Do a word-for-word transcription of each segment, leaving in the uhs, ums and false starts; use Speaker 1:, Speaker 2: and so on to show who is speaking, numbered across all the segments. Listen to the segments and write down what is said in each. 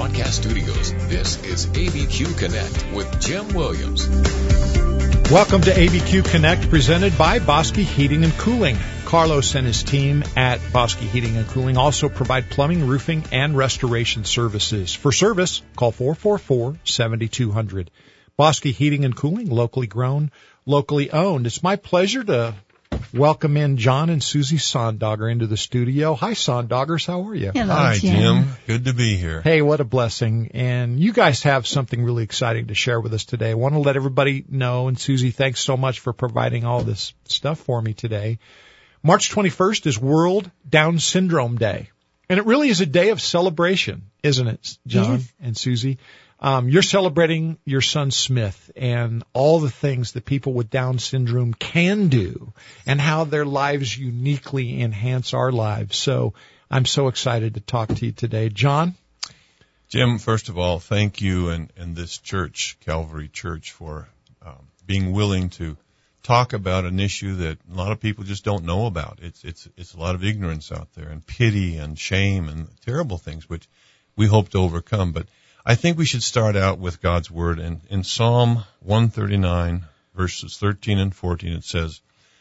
Speaker 1: Broadcast Studios, this is A B Q Connect with Jim Williams.
Speaker 2: Welcome to A B Q Connect, presented by Bosque Heating and Cooling. Carlos and his team at Bosque Heating and Cooling also provide plumbing, roofing, and restoration services. For service, call four four four, seven two zero zero. Bosque Heating and Cooling, locally grown, locally owned. It's my pleasure to welcome in John and Susie Sondogger into the studio. Hi, Sondoggers. How are you?
Speaker 3: Hello,
Speaker 4: Hi,
Speaker 3: Jim.
Speaker 4: Jim. Good to be here.
Speaker 2: Hey, what a blessing. And you guys have something really exciting to share with us today. I want to let everybody know, and Susie, thanks so much for providing all this stuff for me today. March twenty-first is World Down Syndrome Day. And it really is a day of celebration, isn't it, John
Speaker 3: Yes.
Speaker 2: and Susie? Um, you're celebrating your son Smith and all the things that people with Down syndrome can do and how their lives uniquely enhance our lives. So I'm so excited to talk to you today. John?
Speaker 4: Jim, first of all, thank you and, and this church, Calvary Church, for um, being willing to talk about an issue that a lot of people just don't know about. It's, it's, it's a lot of ignorance out there and pity and shame and terrible things, which we hope to overcome. But I think we should start out with God's Word. And in Psalm one thirty-nine, verses thirteen and fourteen, it says,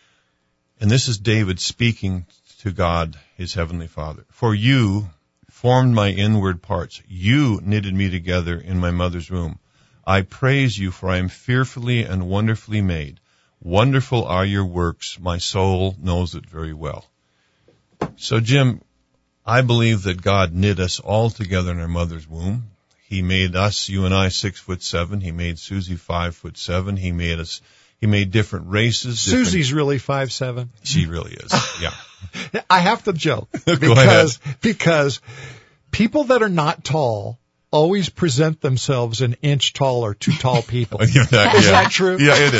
Speaker 4: and this is David speaking to God, his heavenly Father, "For you formed my inward parts. You knitted me together in my mother's womb. I praise you, for I am fearfully and wonderfully made. Wonderful are your works. My soul knows it very well." So, Jim, I believe that God knit us all together in our mother's womb. He made us, you and I, six foot seven. He made Susie five foot seven. He made us, he made different races. Different,
Speaker 2: Susie's really five seven.
Speaker 4: She really is, yeah.
Speaker 2: I have to joke.
Speaker 4: Go
Speaker 2: because,
Speaker 4: ahead.
Speaker 2: Because people that are not tall always present themselves an inch taller to tall people.
Speaker 4: Yeah, that,
Speaker 2: Is
Speaker 4: yeah.
Speaker 2: that true?
Speaker 4: Yeah, it is.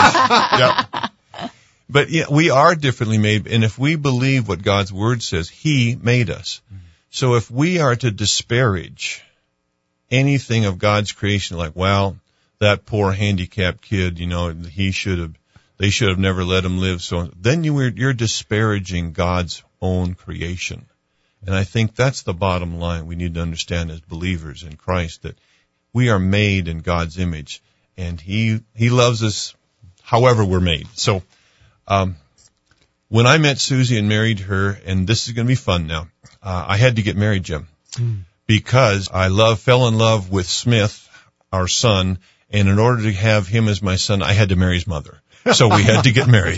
Speaker 4: Yeah. But yeah, we are differently made, and if we believe what God's Word says, He made us. So if we are to disparage anything of God's creation, like, well, that poor handicapped kid, you know, he should have, they should have never let him live. So then you were, you're disparaging God's own creation. And I think that's the bottom line we need to understand as believers in Christ, that we are made in God's image, and He, He loves us however we're made. So, um, when I met Susie and married her, and this is going to be fun now, uh, I had to get married, Jim. Mm. Because I love, fell in love with Smith, our son, and in order to have him as my son, I had to marry his mother. So we had to get married.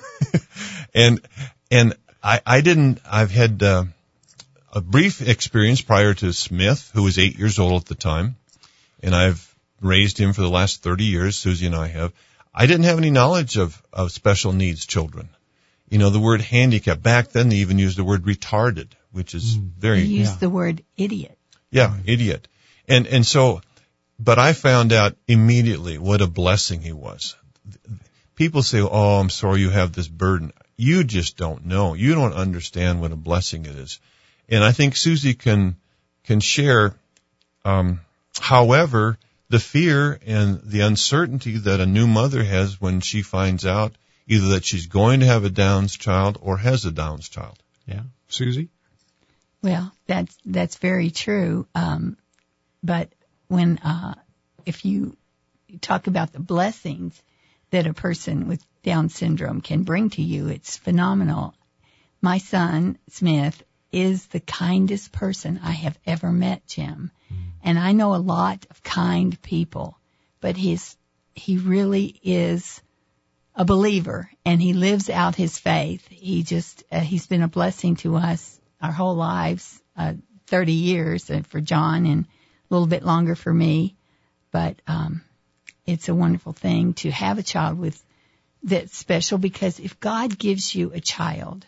Speaker 4: and, and I, I didn't, I've had, uh, a brief experience prior to Smith, who was eight years old at the time, and I've raised him for the last thirty years, Susie and I have. I didn't have any knowledge of, of special needs children. You know, the word handicap, back then they even used the word retarded, which is very...
Speaker 3: You used
Speaker 2: yeah.
Speaker 3: the word idiot.
Speaker 4: Yeah, idiot. And, and so, but I found out immediately what a blessing he was. People say, oh, I'm sorry you have this burden. You just don't know. You don't understand what a blessing it is. And I think Susie can, can share, um, however, the fear and the uncertainty that a new mother has when she finds out either that she's going to have a Downs child or has a Downs child.
Speaker 2: Yeah. Susie?
Speaker 3: Well, that's that's very true. Um, but when uh, if you talk about the blessings that a person with Down syndrome can bring to you, it's phenomenal. My son Smith is the kindest person I have ever met, Jim, mm. and I know a lot of kind people, but his he really is a believer, and he lives out his faith. He just uh, he's been a blessing to us our whole lives, uh, thirty years uh, for John and a little bit longer for me. But um, it's a wonderful thing to have a child with that's special, because if God gives you a child,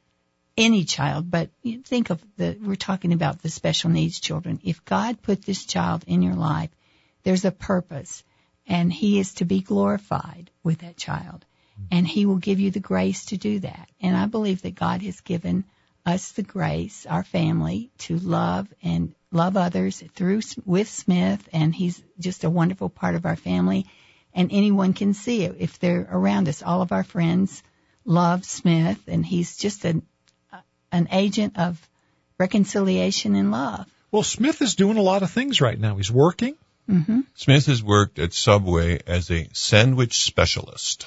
Speaker 3: any child, but you think of the, we're talking about the special needs children. If God put this child in your life, there's a purpose, and He is to be glorified with that child, and He will give you the grace to do that. And I believe that God has given us the grace, our family, to love and love others through with Smith, and he's just a wonderful part of our family, and anyone can see it if they're around us. All of our friends love Smith, and he's just an an agent of reconciliation and love.
Speaker 2: Well, Smith is doing a lot of things right now. He's working.
Speaker 3: Mm-hmm.
Speaker 4: Smith has worked at Subway as a sandwich specialist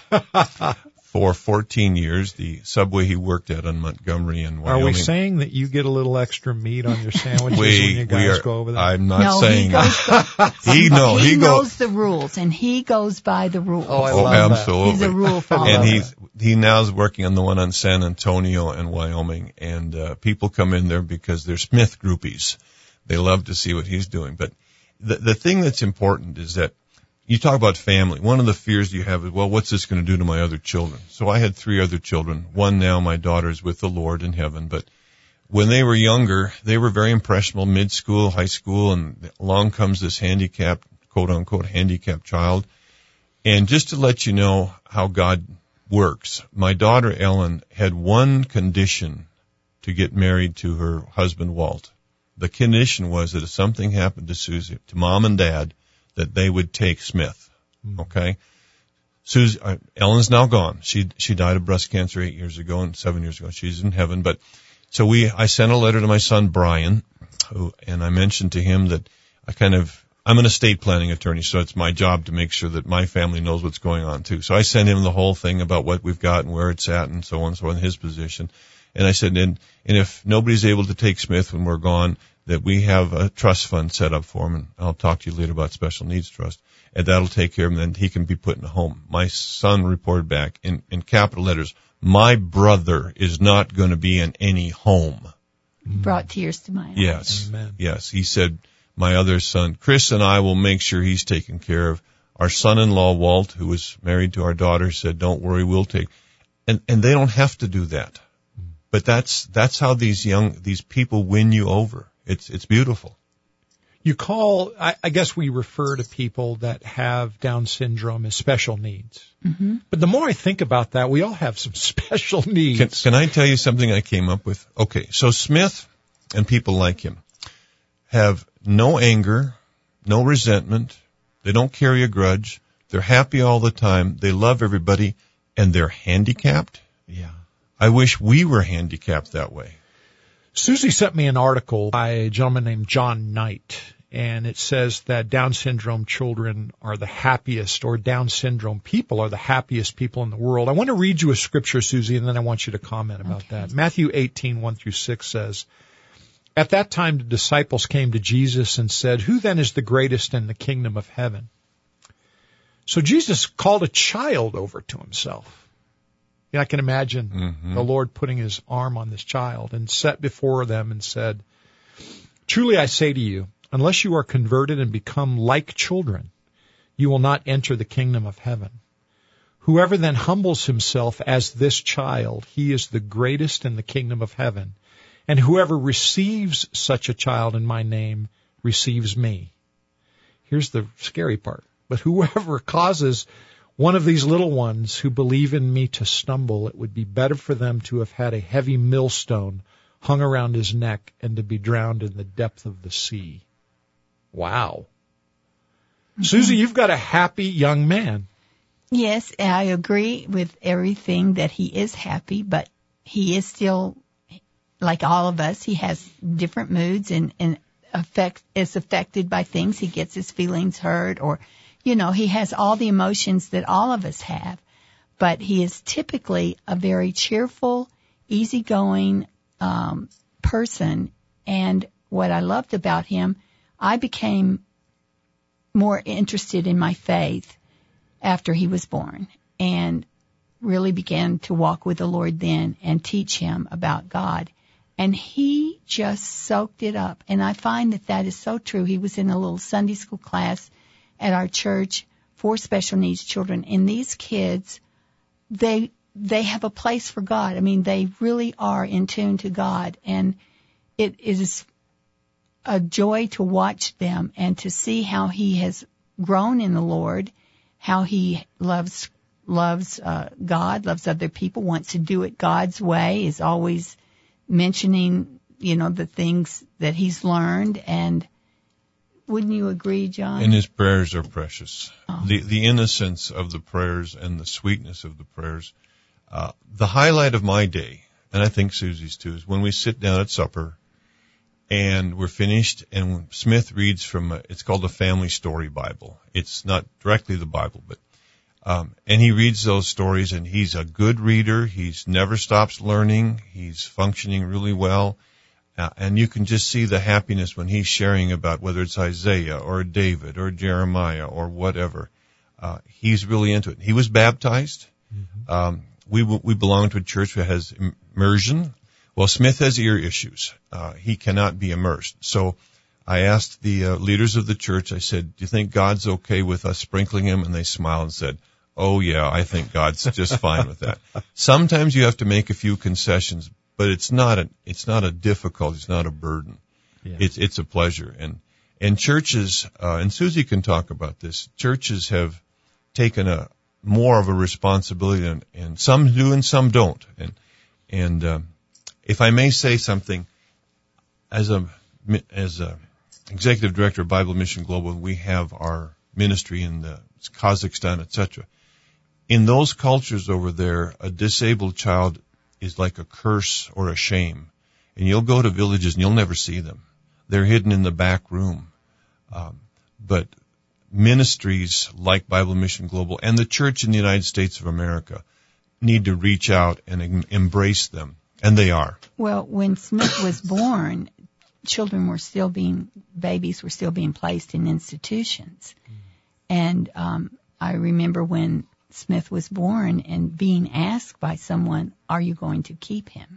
Speaker 4: for fourteen years. The Subway he worked at on Montgomery and Wyoming.
Speaker 2: Are we saying that you get a little extra meat on your sandwiches
Speaker 4: we,
Speaker 2: when you guys
Speaker 4: we are,
Speaker 2: go over there?
Speaker 4: I'm not
Speaker 3: no,
Speaker 4: saying
Speaker 3: he goes,
Speaker 4: he no
Speaker 3: he,
Speaker 4: he
Speaker 3: knows
Speaker 4: goes
Speaker 3: the rules, and he goes by the rules.
Speaker 2: Oh, I
Speaker 4: oh
Speaker 2: love
Speaker 4: absolutely.
Speaker 3: He's a rule follower.
Speaker 4: And he's he now is working on the one on San Antonio and Wyoming, and uh, people come in there because they're Smith groupies. They love to see what he's doing. But the the thing that's important is that you talk about family. One of the fears you have is, well, what's this going to do to my other children? So I had three other children. One now, my daughter's with the Lord in heaven. But when they were younger, they were very impressionable, mid-school, high school, and along comes this handicapped, quote-unquote, handicapped child. And just to let you know how God works, my daughter Ellen had one condition to get married to her husband, Walt. The condition was that if something happened to Susie, to mom and dad, that they would take Smith. Okay? Susie, uh, Ellen's now gone. She, she died of breast cancer eight years ago and seven years ago. She's in heaven. But, so we, I sent a letter to my son Brian, who, and I mentioned to him that I kind of, I'm an estate planning attorney, so it's my job to make sure that my family knows what's going on too. So I sent him the whole thing about what we've got and where it's at and so on and so on, his position. And I said, and, and if nobody's able to take Smith when we're gone, that we have a trust fund set up for him, and I'll talk to you later about special needs trust, and that'll take care of him, and then he can be put in a home. My son reported back in, in capital letters, my brother is not going to be in any home.
Speaker 3: Brought tears to my eyes.
Speaker 4: Yes,
Speaker 2: Amen.
Speaker 4: yes. He said, my other son, Chris, and I will make sure he's taken care of. Our son-in-law, Walt, who was married to our daughter, said, don't worry, we'll take, and, and they don't have to do that. But that's, that's how these young, these people win you over. It's, it's beautiful.
Speaker 2: You call, I, I guess we refer to people that have Down syndrome as special needs.
Speaker 3: Mm-hmm.
Speaker 2: But the more I think about that, we all have some special needs.
Speaker 4: Can, can I tell you something I came up with? Okay, so Smith and people like him have no anger, no resentment. They don't carry a grudge. They're happy all the time. They love everybody, and they're handicapped.
Speaker 2: Yeah.
Speaker 4: I wish we were handicapped that way.
Speaker 2: Susie sent me an article by a gentleman named John Knight, and it says that Down syndrome children are the happiest, or Down syndrome people are the happiest people in the world. I want to read you a scripture, Susie, and then I want you to comment about
Speaker 3: Okay.
Speaker 2: that. Matthew eighteen, one through six says, at that time the disciples came to Jesus and said, who then is the greatest in the kingdom of heaven? So Jesus called a child over to himself. Yeah, I can imagine
Speaker 4: Mm-hmm.
Speaker 2: the Lord putting his arm on this child and set before them and said, truly I say to you, unless you are converted and become like children, you will not enter the kingdom of heaven. Whoever then humbles himself as this child, he is the greatest in the kingdom of heaven. And whoever receives such a child in my name receives me. Here's the scary part. But whoever causes one of these little ones who believe in me to stumble, it would be better for them to have had a heavy millstone hung around his neck and to be drowned in the depth of the sea. Wow. Mm-hmm. Susie, you've got a happy young man.
Speaker 3: Yes, I agree with everything that he is happy, but he is still, like all of us, he has different moods and, and affect, is affected by things. He gets his feelings hurt, or, you know, he has all the emotions that all of us have. But he is typically a very cheerful, easygoing um, person. And what I loved about him, I became more interested in my faith after he was born, and really began to walk with the Lord then and teach him about God. And he just soaked it up. And I find that that is so true. He was in a little Sunday school class at our church for special needs children. And these kids, they they have a place for God. I mean, they really are in tune to God. And it is a joy to watch them and to see how he has grown in the Lord, how he loves loves uh, God, loves other people, wants to do it God's way, is always mentioning, you know, the things that he's learned. And wouldn't you agree, John?
Speaker 4: And his prayers are precious.
Speaker 3: Oh.
Speaker 4: The the innocence of the prayers and the sweetness of the prayers. Uh, the highlight of my day, and I think Susie's too, is when we sit down at supper and we're finished, and Smith reads from, a, it's called a Family Story Bible. It's not directly the Bible, but, um, and he reads those stories, and he's a good reader. He's never stops learning. He's functioning really well. Uh, and you can just see the happiness when he's sharing about whether it's Isaiah or David or Jeremiah or whatever. Uh, he's really into it. He was baptized. Mm-hmm. Um, we, we belong to a church that has immersion. Well, Smith has ear issues. Uh, he cannot be immersed. So I asked the uh, leaders of the church, I said, do you think God's okay with us sprinkling him? And they smiled and said, oh yeah, I think God's just fine with that. Sometimes you have to make a few concessions, but it's not a, it's not a difficulty, it's not a burden. Yeah. It's, it's a pleasure. And, and churches, uh, and Susie can talk about this, churches have taken a, more of a responsibility, and, and some do and some don't. And, and, um, if I may say something, as a, as a executive director of Bible Mission Global, we have our ministry in the Kazakhstan, et cetera. In those cultures over there, a disabled child is like a curse or a shame. And you'll go to villages and you'll never see them. They're hidden in the back room. Um, but ministries like Bible Mission Global and the church in the United States of America need to reach out and em- embrace them. And they are.
Speaker 3: Well, when Smith was born, children were still being, babies were still being placed in institutions. Mm. And um, I remember when Smith was born and being asked by someone, are you going to keep him?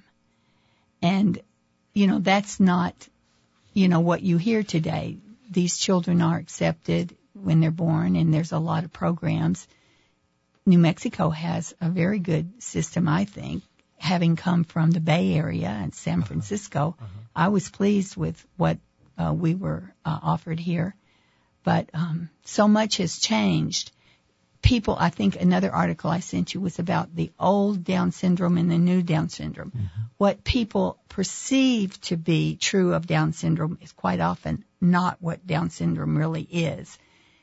Speaker 3: And, you know, that's not, you know, what you hear today. These children are accepted when they're born, and there's a lot of programs. New Mexico has a very good system, I think. Having come from the Bay Area and San Francisco, uh-huh. Uh-huh. I was pleased with what uh, we were uh, offered here. But um, so much has changed. People, I think another article I sent you was about the old Down syndrome and the new Down syndrome. Mm-hmm. What people perceive to be true of Down syndrome is quite often not what Down syndrome really is.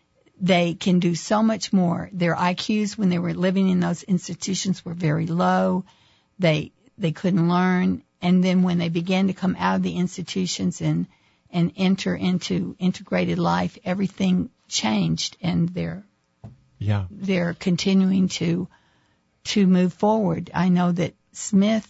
Speaker 3: They can do so much more. Their I Qs when they were living in those institutions were very low. They they couldn't learn, and then when they began to come out of the institutions and and enter into integrated life, everything changed, and they're yeah they're continuing to to move forward. I know that Smith,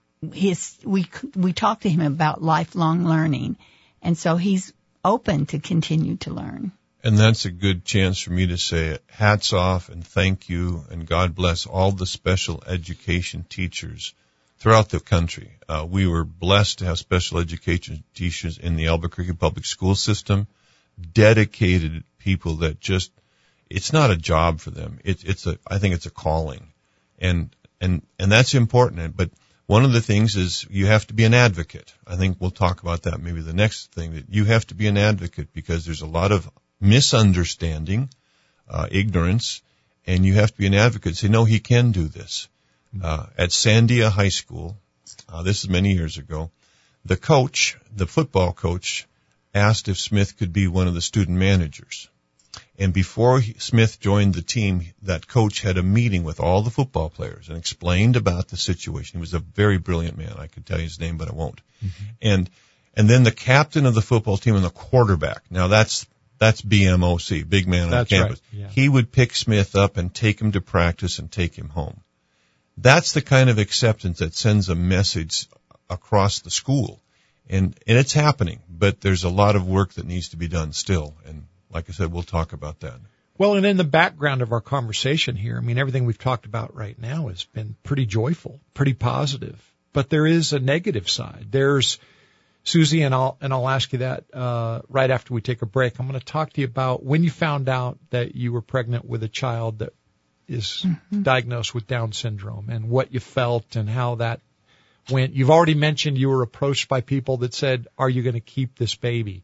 Speaker 3: his we we talked to him about lifelong learning, and so he's open to continue to learn.
Speaker 4: And that's a good chance for me to say hats off and thank you, and God bless all the special education teachers throughout the country. Uh, we were blessed to have special education teachers in the Albuquerque public school system, dedicated people that just, it's not a job for them. It, it's a, I think it's a calling. And, and, and that's important. But one of the things is you have to be an advocate. I think we'll talk about that maybe the next thing, that you have to be an advocate because there's a lot of misunderstanding, uh, ignorance, and you have to be an advocate. Say, no, he can do this. Uh, at Sandia High School, uh, this is many years ago, the coach, the football coach, asked if Smith could be one of the student managers. And before he, Smith joined the team, that coach had a meeting with all the football players and explained about the situation. He was a very brilliant man. I could tell you his name, but I won't. Mm-hmm. And, and then the captain of the football team and the quarterback. Now that's, That's B M O C, big man on
Speaker 2: That's
Speaker 4: campus.
Speaker 2: Right. Yeah.
Speaker 4: He would pick Smith up and take him to practice and take him home. That's the kind of acceptance that sends a message across the school. And, and it's happening, but there's a lot of work that needs to be done still. And like I said, we'll talk about that.
Speaker 2: Well, and in the background of our conversation here, I mean, everything we've talked about right now has been pretty joyful, pretty positive. But there is a negative side. There's Susie, and I'll and I'll ask you that uh, right after we take a break. I'm going to talk to you about when you found out that you were pregnant with a child that is mm-hmm. diagnosed with Down syndrome, and what you felt and how that went. You've already mentioned you were approached by people that said, "Are you going to keep this baby?"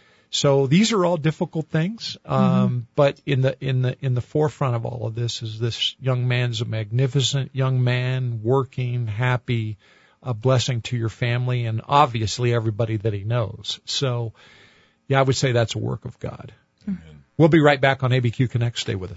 Speaker 2: So these are all difficult things, um, mm-hmm. but in the in the in the forefront of all of this is this young man's a magnificent young man, working, happy. A blessing to your family and obviously everybody that he knows. So, yeah, I would say that's a work of God. Amen. We'll be right back on A B Q Connect. Stay with us.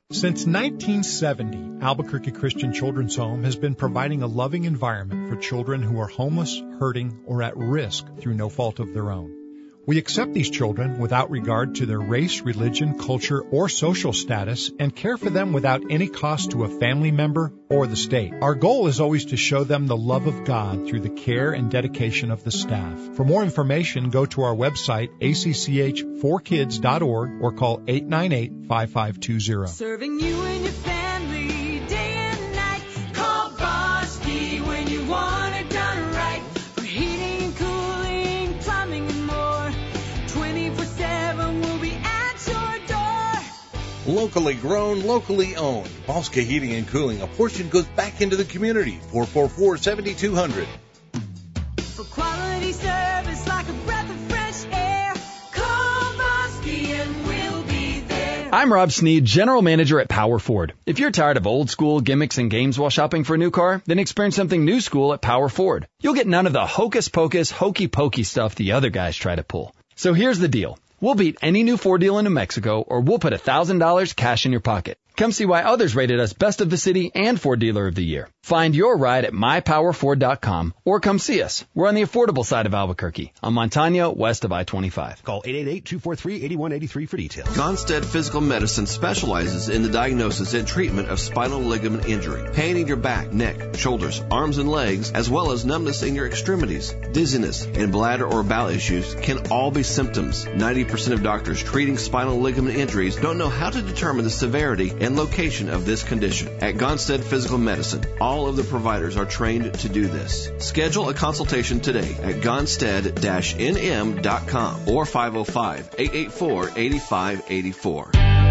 Speaker 2: Since nineteen seventy, Albuquerque Christian Children's Home has been providing a loving environment for children who are homeless, hurting, or at risk through no fault of their own. We accept these children without regard to their race, religion, culture, or social status and care for them without any cost to a family member or the state. Our goal is always to show them the love of God through the care and dedication of the staff. For more information, go to our website, a c c h four kids dot org, or call eight nine eight, five five two zero.
Speaker 5: Serving you and your family day and night. Call Bosky when you want it done right. For heating and cooling, plumbing and more. twenty-four seven we'll be at your door.
Speaker 6: Locally grown, locally owned. Bosky Heating and Cooling. A portion goes back into the community. four four four, seven two zero zero.
Speaker 5: For quality service like a breath of fresh air. Call Bosky and we'll be there.
Speaker 7: I'm Rob Sneed, General Manager at Power Ford. If you're tired of old school gimmicks and games while shopping for a new car, then experience something new school at Power Ford. You'll get none of the hocus pocus, hokey pokey stuff the other guys try to pull. So here's the deal. We'll beat any new Ford deal in New Mexico, or we'll put one thousand dollars cash in your pocket. Come see why others rated us Best of the City and Ford Dealer of the Year. Find your ride at my power ford dot com or come see us. We're on the affordable side of Albuquerque, on Montano, west of I twenty-five.
Speaker 8: Call eight eight eight, two four three, eight one eight three for details.
Speaker 9: Gonstead Physical Medicine specializes in the diagnosis and treatment of spinal ligament injury, pain in your back, neck, shoulders, arms, and legs, as well as numbness in your extremities, dizziness, and bladder or bowel issues can all be symptoms. ninety percent of doctors treating spinal ligament injuries don't know how to determine the severity and location of this condition. At Gonstead Physical Medicine, all of the providers are trained to do this. Schedule a consultation today at gonstead dash n m dot com or five oh five, eight eight four, eight five eight four.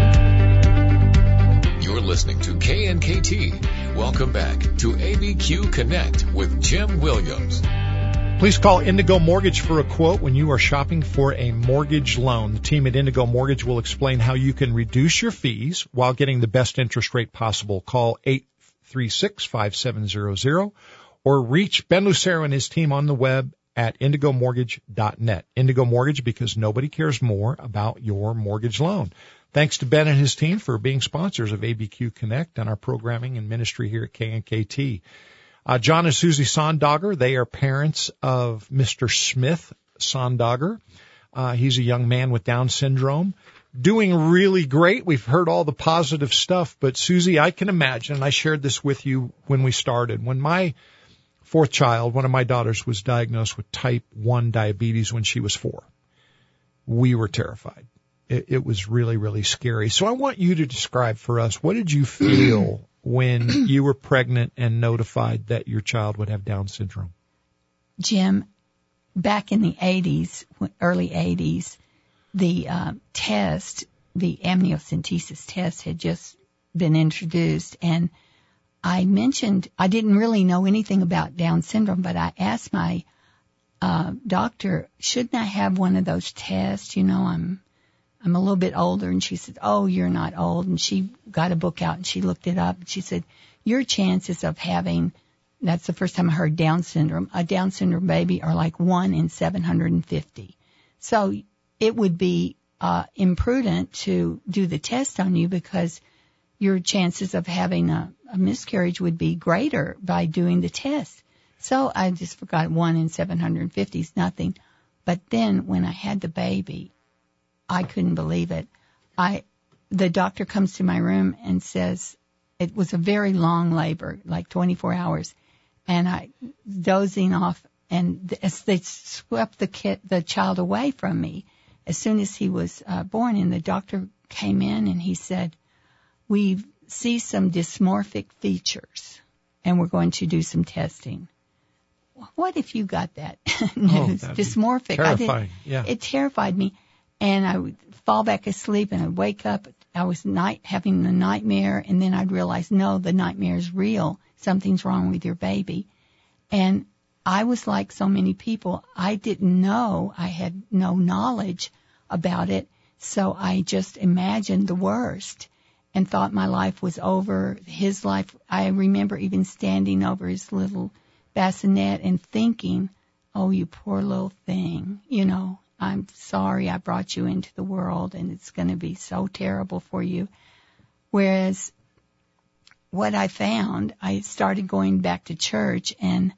Speaker 1: You're listening to K N K T. Welcome back to A B Q Connect with Jim Williams.
Speaker 2: Please call Indigo Mortgage for a quote when you are shopping for a mortgage loan. The team at Indigo Mortgage will explain how you can reduce your fees while getting the best interest rate possible. Call eight three six, five seven zero zero or reach Ben Lucero and his team on the web at indigo mortgage dot net. Indigo Mortgage, because nobody cares more about your mortgage loan. Thanks to Ben and his team for being sponsors of A B Q Connect and our programming and ministry here at K N K T. Uh, John and Susie Sondogger, they are parents of Mister Smith Sondogger. Uh, he's a young man with Down syndrome, doing really great. We've heard all the positive stuff, but Susie, I can imagine, and I shared this with you when we started, when my fourth child, one of my daughters, was diagnosed with type one diabetes when she was four. We were terrified. It, it was really, really scary. So I want you to describe for us, what did you feel when you were pregnant and notified that your child would have Down syndrome?
Speaker 3: Jim, back in the eighties, early eighties, the uh, test, the amniocentesis test had just been introduced, and I mentioned, I didn't really know anything about Down syndrome, but I asked my uh, doctor, shouldn't I have one of those tests? You know, I'm I'm a little bit older. And she said, oh, you're not old. And she got a book out and she looked it up. And she said, your chances of having, that's the first time I heard Down syndrome, a Down syndrome baby are like one in seven hundred fifty. So it would be uh, imprudent to do the test on you because your chances of having a, a miscarriage would be greater by doing the test. So I just forgot one in seven hundred fifty is nothing. But then when I had the baby, I couldn't believe it. I, the doctor comes to my room and says it was a very long labor, like twenty-four hours, and I dozing off, and as they swept the kid, the child away from me, as soon as he was uh, born, and the doctor came in and he said, we see some dysmorphic features, and we're going to do some testing. What if you got that news?
Speaker 2: Oh,
Speaker 3: Dysmorphic.
Speaker 2: Terrifying.
Speaker 3: I didn't,
Speaker 2: yeah.
Speaker 3: It terrified me. And I would fall back asleep and I'd wake up. I was night having the nightmare, and then I'd realize, no, the nightmare is real. Something's wrong with your baby. And I was like so many people. I didn't know. I had no knowledge about it. So I just imagined the worst and thought my life was over. His life, I remember even standing over his little bassinet and thinking, oh, you poor little thing, you know. I'm sorry I brought you into the world, and it's going to be so terrible for you. Whereas what I found, I started going back to church, and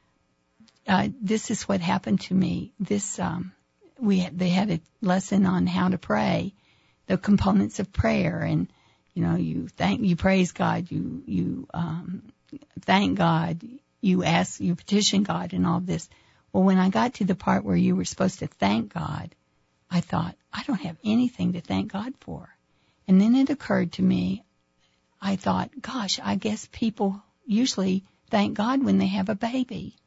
Speaker 3: uh, this is what happened to me. This um, we had, they had a lesson on how to pray, the components of prayer, and you know, you thank, you praise God, you you um, thank God, you ask, you petition God, and all this. Well, when I got to the part where you were supposed to thank God, I thought, I don't have anything to thank God for. And then it occurred to me, I thought, gosh, I guess people usually thank God when they have a baby.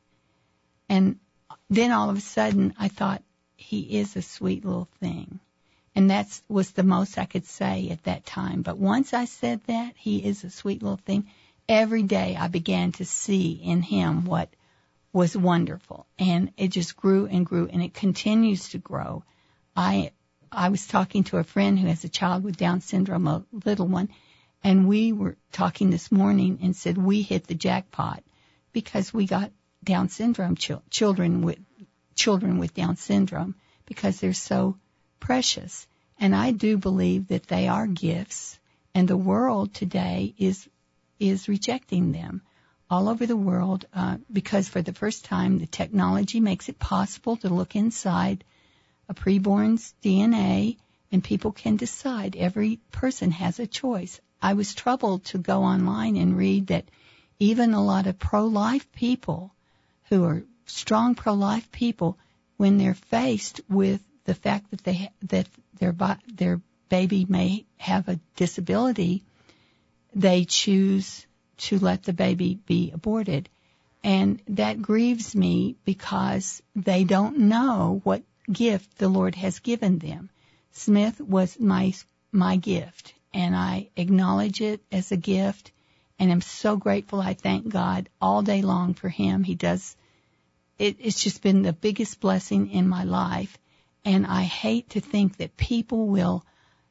Speaker 3: And then all of a sudden I thought, he is a sweet little thing. And that was the most I could say at that time. But once I said that, he is a sweet little thing, every day I began to see in him what was wonderful. And it just grew and grew, and it continues to grow. I I was talking to a friend who has a child with Down syndrome, a little one, and we were talking this morning and said we hit the jackpot because we got Down syndrome ch- children with children with Down syndrome because they're so precious. And I do believe that they are gifts, and the world today is is rejecting them all over the world uh, because for the first time the technology makes it possible to look inside a preborn's D N A, and people can decide. Every person has a choice. I was troubled to go online and read that even a lot of pro-life people who are strong pro-life people, when they're faced with the fact that they that their their baby may have a disability, they choose to let the baby be aborted. And that grieves me because they don't know what gift the Lord has given them. Smith was my my gift, and I acknowledge it as a gift, and I'm so grateful. I thank God all day long for him. He does, it, it's just been the biggest blessing in my life, and I hate to think that people will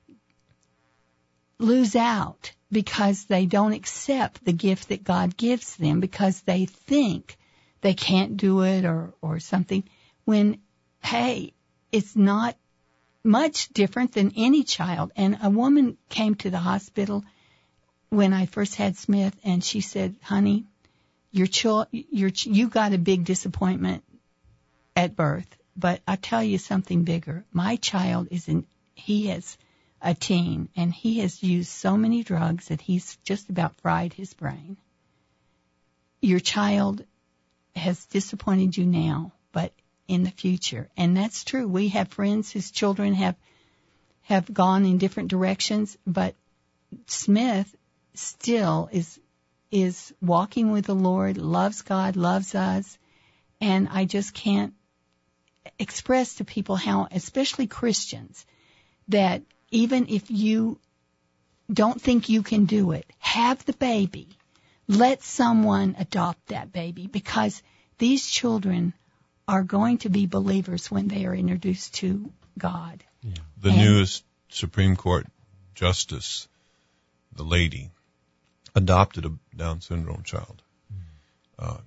Speaker 3: lose out because they don't accept the gift that God gives them because they think they can't do it or, or something, when, hey, it's not much different than any child. And a woman came to the hospital when I first had Smith, and she said, honey, your chil- your ch- you got a big disappointment at birth, but I'll tell you something bigger. My child is in, he is a teen, and he has used so many drugs that he's just about fried his brain. Your child has disappointed you now, but in the future. And that's true. We have friends whose children have have gone in different directions, but Smith still is is walking with the Lord, loves God, loves us, and I just can't express to people how, especially Christians, that even if you don't think you can do it, have the baby. Let someone adopt that baby, because these children are going to be believers when they are introduced to God.
Speaker 4: Yeah. The
Speaker 3: and,
Speaker 4: newest Supreme Court justice, the lady, adopted a Down syndrome child. Uh,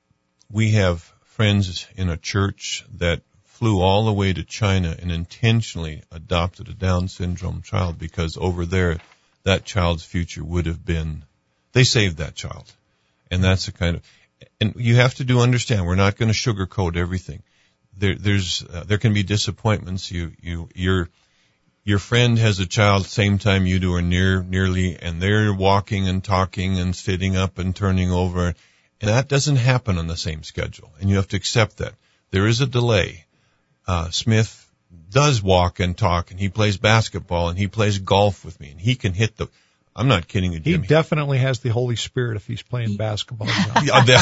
Speaker 4: we have friends in a church that flew all the way to China and intentionally adopted a Down syndrome child because over there, that child's future would have been, they saved that child. And that's the kind of, and you have to do understand, we're not going to sugarcoat everything. There, there's, uh, there can be disappointments. You, you, your, your friend has a child same time you do or near, nearly, and they're walking and talking and sitting up and turning over. And that doesn't happen on the same schedule. And you have to accept that. There is a delay. Uh, Smith does walk and talk, and he plays basketball, and he plays golf with me, and he can hit the, I'm not kidding you, Jimmy.
Speaker 2: He definitely has the Holy Spirit if he's playing basketball.
Speaker 4: Out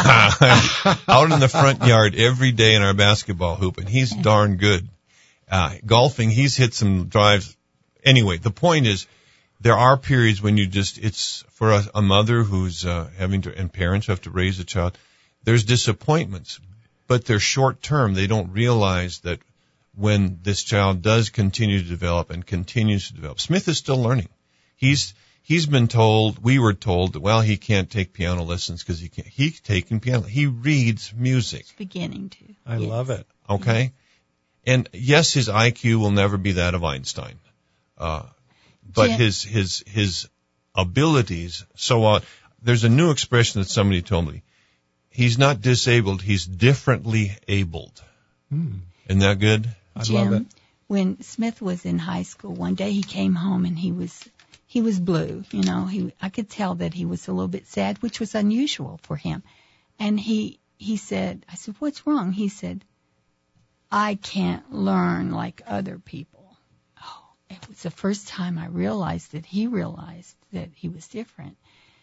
Speaker 4: in the front yard every day in our basketball hoop, and he's darn good. Uh, golfing, he's hit some drives. Anyway, the point is, there are periods when you just, it's for a, a mother who's uh, having to, and parents who have to raise a child, there's disappointments, but they're short term. They don't realize that when this child does continue to develop and continues to develop. Smith is still learning. He's, he's been told, we were told that, well, he can't take piano lessons because he can't, he's taking piano. He reads music.
Speaker 3: It's beginning to.
Speaker 2: I
Speaker 3: yes.
Speaker 2: love it.
Speaker 4: Okay. And yes, his I Q will never be that of Einstein. Uh, but
Speaker 3: Jim,
Speaker 4: his, his, his abilities. So uh, there's a new expression that somebody told me. He's not disabled, he's differently abled.
Speaker 2: Hmm.
Speaker 4: Isn't that good?
Speaker 2: I
Speaker 3: Jim,
Speaker 2: love it.
Speaker 3: when Smith was in high school, one day he came home and he was he was blue. You know, he I could tell that he was a little bit sad, which was unusual for him. And he he said, I said, "What's wrong?" He said, "I can't learn like other people." Oh, it was the first time I realized that he realized that he was different.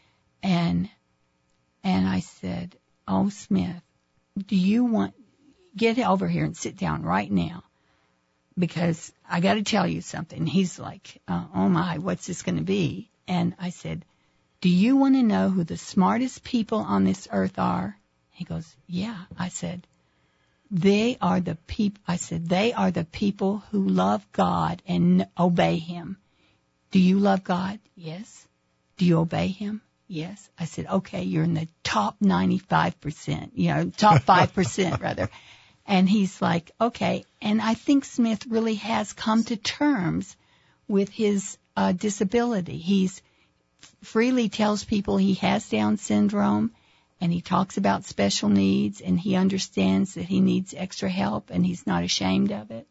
Speaker 3: And and I said, "Oh, Smith, do you want get over here and sit down right now, because I got to tell you something." He's like, uh, "Oh my, what's this going to be?" And I said, "Do you want to know who the smartest people on this earth are?" He goes, "Yeah." I said, "They are the people." I said, "They are the people who love God and obey Him." "Do you love God?" "Yes." "Do you obey Him?" "Yes." I said, "Okay, you're in the top ninety-five percent, you know, top five percent rather." And he's like, "Okay." And I think Smith really has come to terms with his uh, disability. He's freely tells people he has Down syndrome, and he talks about special needs, and he understands that he needs extra help, and he's not ashamed of it.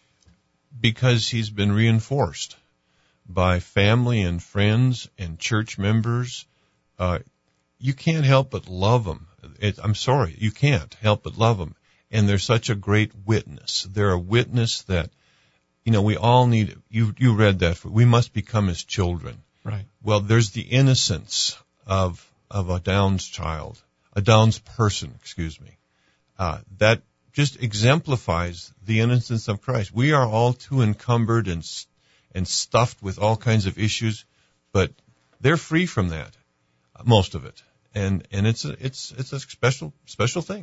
Speaker 4: Because he's been reinforced by family and friends and church members. Uh, you can't help but love them. It, I'm sorry, you can't help but love them. And they're such a great witness. They're a witness that, you know, we all need, you, you read that, we must become his children.
Speaker 2: Right.
Speaker 4: Well, there's the innocence of, of a Downs child, a Downs person, excuse me, uh, that just exemplifies the innocence of Christ. We are all too encumbered and, and stuffed with all kinds of issues, but they're free from that, most of it. And, and it's a, it's, it's a special, special thing.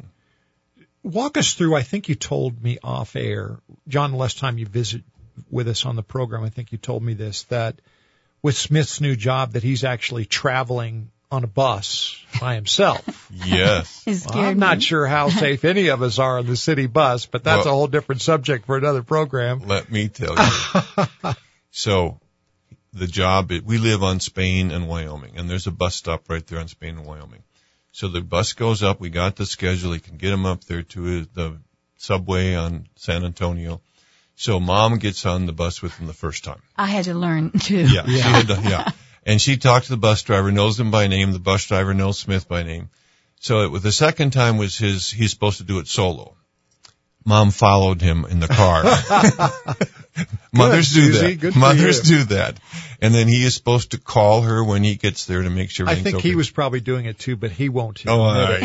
Speaker 2: Walk us through, I think you told me off air, John, the last time you visit with us on the program, I think you told me this, that with Smith's new job that he's actually traveling on a bus by himself.
Speaker 4: Yes.
Speaker 2: Well, I'm not sure how safe any of us are on the city bus, but that's well, a whole different subject for another program.
Speaker 4: Let me tell you. So the job, we live on Spain and Wyoming, and there's a bus stop right there on Spain and Wyoming. So the bus goes up. We got the schedule. He can get him up there to the subway on San Antonio. So Mom gets on the bus with him the first time.
Speaker 3: I had to learn too.
Speaker 4: Yeah, yeah. She had to, yeah. And she talked to the bus driver, knows him by name. The bus driver knows Smith by name. So it, the second time was his, he's supposed to do it solo. Mom followed him in the car. Mothers do that.
Speaker 2: Good
Speaker 4: Mothers do that. And then he is supposed to call her when he gets there to make sure everything's
Speaker 2: I think
Speaker 4: okay.
Speaker 2: he was probably doing it too, but he won't.
Speaker 4: Oh, I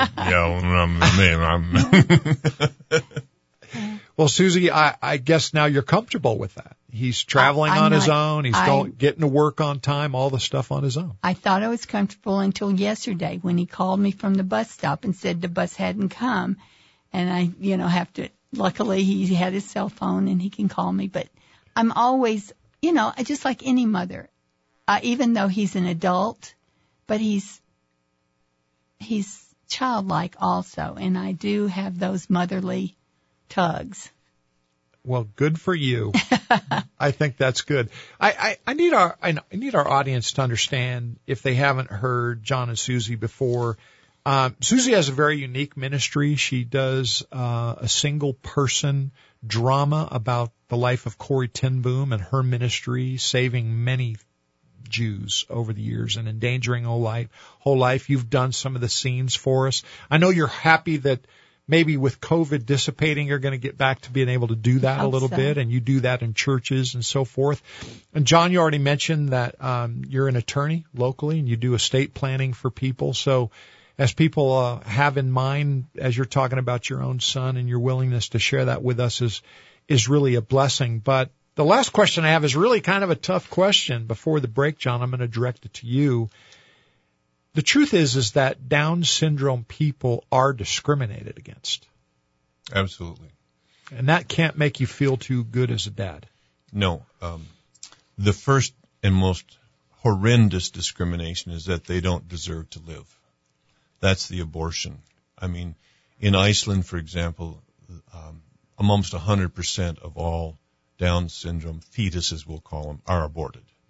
Speaker 4: yeah,
Speaker 2: Well, Susie, I, I guess now you're comfortable with that. He's traveling
Speaker 3: I,
Speaker 2: on
Speaker 3: not,
Speaker 2: his own. He's
Speaker 3: I,
Speaker 2: going, getting to work on time, all the stuff on his own.
Speaker 3: I thought I was comfortable until yesterday when he called me from the bus stop and said the bus hadn't come. And I, you know, have to, luckily he had his cell phone and he can call me. But I'm always, you know, just like any mother, uh, even though he's an adult, but he's, he's childlike also. And I do have those motherly tugs.
Speaker 2: Well, good for you. I think that's good. I, I, I need our I need our audience to understand, if they haven't heard John and Susie before. Um, Susie has a very unique ministry. She does uh, a single person drama about the life of Corrie ten Boom and her ministry, saving many Jews over the years and endangering whole life. Whole life. You've done some of the scenes for us. I know you're happy that maybe with COVID dissipating, you're going to get back to being able to do that a little
Speaker 3: so.
Speaker 2: bit, and you do that in churches and so forth. And John, you already mentioned that um, you're an attorney locally, and you do estate planning for people. So as people uh, have in mind, as you're talking about your own son and your willingness to share that with us is is really a blessing. But the last question I have is really kind of a tough question. Before the break, John, I'm going to direct it to you. The truth is, is that Down syndrome people are discriminated against.
Speaker 4: Absolutely.
Speaker 2: And that can't make you feel too good as a dad.
Speaker 4: No. Um, the first and most horrendous discrimination is that they don't deserve to live. That's the abortion. I mean, in Iceland, for example, um, almost one hundred percent of all Down syndrome fetuses, we'll call them, are aborted. Mm.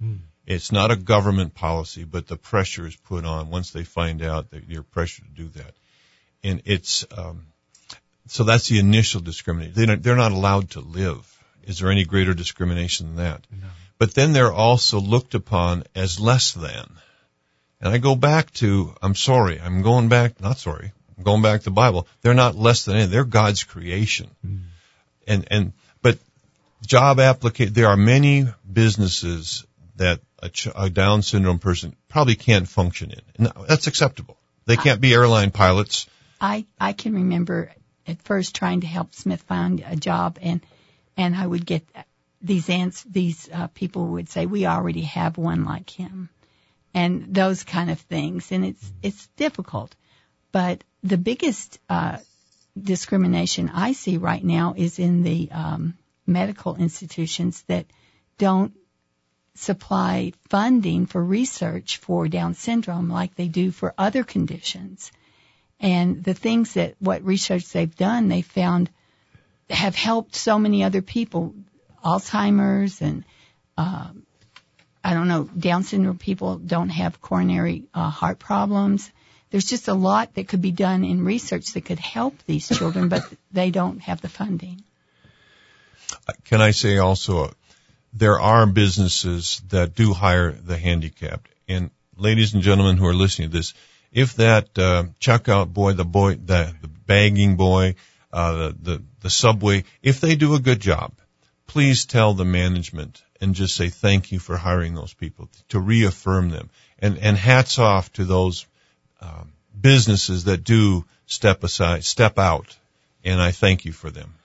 Speaker 4: It's not a government policy, but the pressure is put on once they find out that you're pressured to do that. And it's, um, so that's the initial discrimination. They don't, they're not allowed to live. Is there any greater discrimination than that? No. But then they're also looked upon as less than. And I go back to, I'm sorry, I'm going back, not sorry, I'm going back to the Bible. They're not less than any, they're God's creation. Mm. And, and, but job application, there are many businesses that a, ch- a Down syndrome person probably can't function in. And that's acceptable. They can't be airline pilots.
Speaker 3: I, I can remember at first trying to help Smith find a job, and, and I would get these ants, these uh, people would say, we already have one like him, and those kind of things. And it's, it's difficult. But the biggest, uh, discrimination I see right now is in the, um, medical institutions that don't supply funding for research for Down syndrome like they do for other conditions. And the things that, what research they've done, they found have helped so many other people, Alzheimer's and, uh, I don't know, Down syndrome people don't have coronary uh, heart problems. There's just a lot that could be done in research that could help these children, but they don't have the funding.
Speaker 4: Can I say also, uh, there are businesses that do hire the handicapped. And ladies and gentlemen who are listening to this, if that uh, checkout boy, the boy, the, the bagging boy, uh, the, the the subway, if they do a good job, please tell the management and just say thank you for hiring those people, to reaffirm them. And and hats off to those um, businesses that do step aside, step out, and I thank you for them.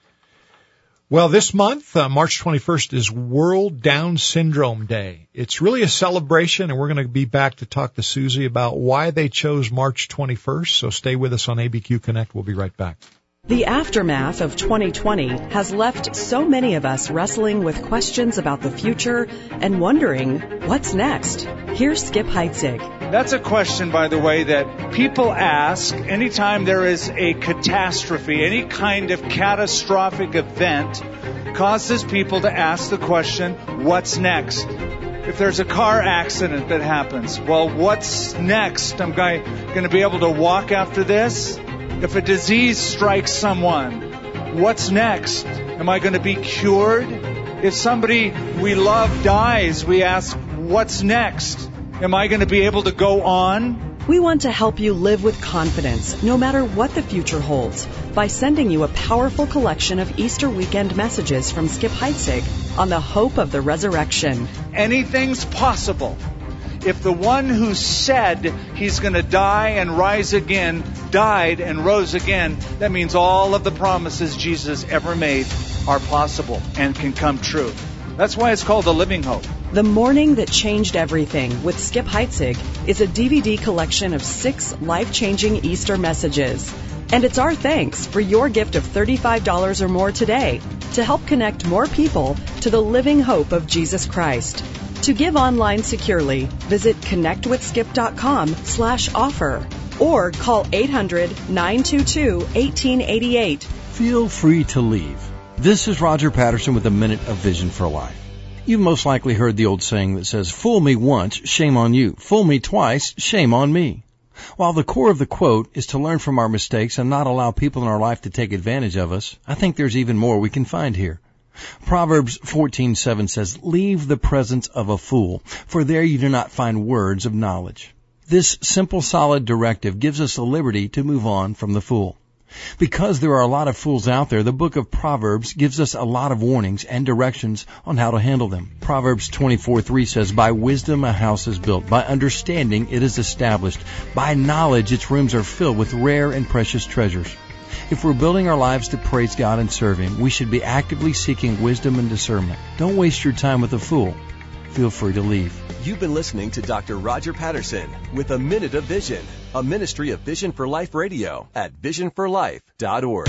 Speaker 2: Well, this month, uh, March twenty-first, is World Down Syndrome Day. It's really a celebration, and we're going to be back to talk to Susie about why they chose March twenty-first. So stay with us on A B Q Connect. We'll be right back.
Speaker 10: The aftermath of twenty twenty has left so many of us wrestling with questions about the future and wondering, what's next? Here's Skip Heitzig.
Speaker 11: That's a question, by the way, that people ask anytime there is a catastrophe, any kind of catastrophic event causes people to ask the question, what's next? If there's a car accident that happens, well, what's next? Am I going to be able to walk after this? If a disease strikes someone, what's next? Am I going to be cured? If somebody we love dies, we ask, what's next? Am I going to be able to go on?
Speaker 10: We want to help you live with confidence, no matter what the future holds, by sending you a powerful collection of Easter weekend messages from Skip Heitzig on the hope of the resurrection.
Speaker 11: Anything's possible. If the one who said he's going to die and rise again died and rose again, that means all of the promises Jesus ever made are possible and can come true. That's why it's called the Living Hope.
Speaker 10: The Morning That Changed Everything with Skip Heitzig is a D V D collection of six life-changing Easter messages. And it's our thanks for your gift of thirty-five dollars or more today to help connect more people to the living hope of Jesus Christ. To give online securely, visit connectwithskip.com slash offer or call eight hundred, nine two two, one eight eight eight.
Speaker 12: Feel free to leave. This is Roger Patterson with a Minute of Vision for Life. You've most likely heard the old saying that says, fool me once, shame on you. Fool me twice, shame on me. While the core of the quote is to learn from our mistakes and not allow people in our life to take advantage of us, I think there's even more we can find here. Proverbs fourteen seven says, leave the presence of a fool, for there you do not find words of knowledge. This simple, solid directive gives us the liberty to move on from the fool. Because there are a lot of fools out there, the book of Proverbs gives us a lot of warnings and directions on how to handle them. Proverbs twenty-four three says, by wisdom a house is built, by understanding it is established, by knowledge its rooms are filled with rare and precious treasures. If we're building our lives to praise God and serve Him, we should be actively seeking wisdom and discernment. Don't waste your time with a fool. Feel free to leave.
Speaker 13: You've been listening to Doctor Roger Patterson with A Minute of Vision, a ministry of Vision for Life Radio at vision for life dot org.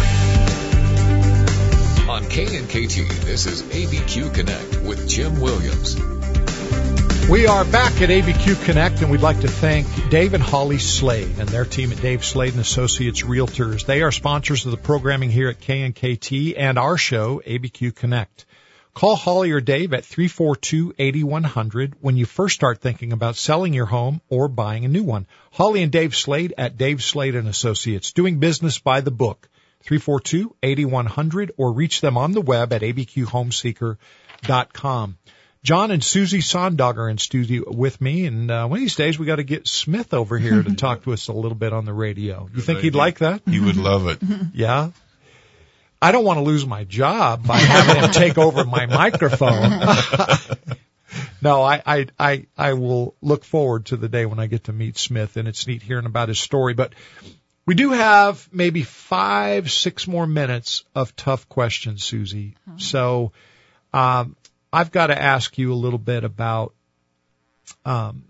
Speaker 1: On K N K T, this is A B Q Connect with Jim Williams.
Speaker 2: We are back at A B Q Connect, and we'd like to thank Dave and Holly Slade and their team at Dave Slade and Associates Realtors. They are sponsors of the programming here at K N K T and our show, A B Q Connect. Call Holly or Dave at three four two, eight one zero zero when you first start thinking about selling your home or buying a new one. Holly and Dave Slade at Dave Slade and Associates, doing business by the book. three four two, eight one zero zero or reach them on the web at a b q homeseeker dot com. John and Susie Sondog are in studio with me, and uh, one of these days we got to get Smith over here to talk to us a little bit on the radio. You think he'd like that?
Speaker 4: He would love it.
Speaker 2: Yeah? I don't want to lose my job by having him take over my microphone. No, I, I, I, I will look forward to the day when I get to meet Smith, and it's neat hearing about his story. But we do have maybe five, six more minutes of tough questions, Susie. Oh. So um, I've got to ask you a little bit about um,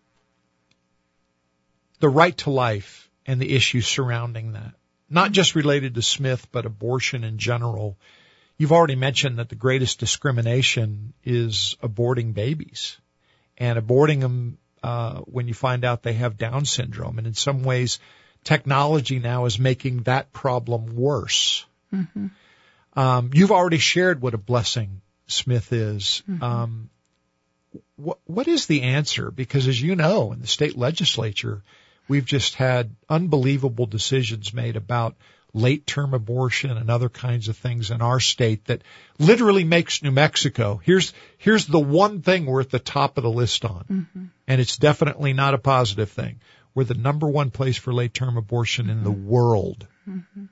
Speaker 2: the right to life and the issues surrounding that. Not just related to Smith, but abortion in general. You've already mentioned that the greatest discrimination is aborting babies and aborting them uh, when you find out they have Down syndrome. And in some ways, technology now is making that problem worse. Mm-hmm. Um, you've already shared what a blessing Smith is. Mm-hmm. Um, what, what is the answer? Because as you know, in the state legislature, we've just had unbelievable decisions made about late-term abortion and other kinds of things in our state that literally makes New Mexico. Here's here's the one thing we're at the top of the list on, mm-hmm. and it's definitely not a positive thing. We're the number one place for late-term abortion in the world.
Speaker 3: Mm-hmm.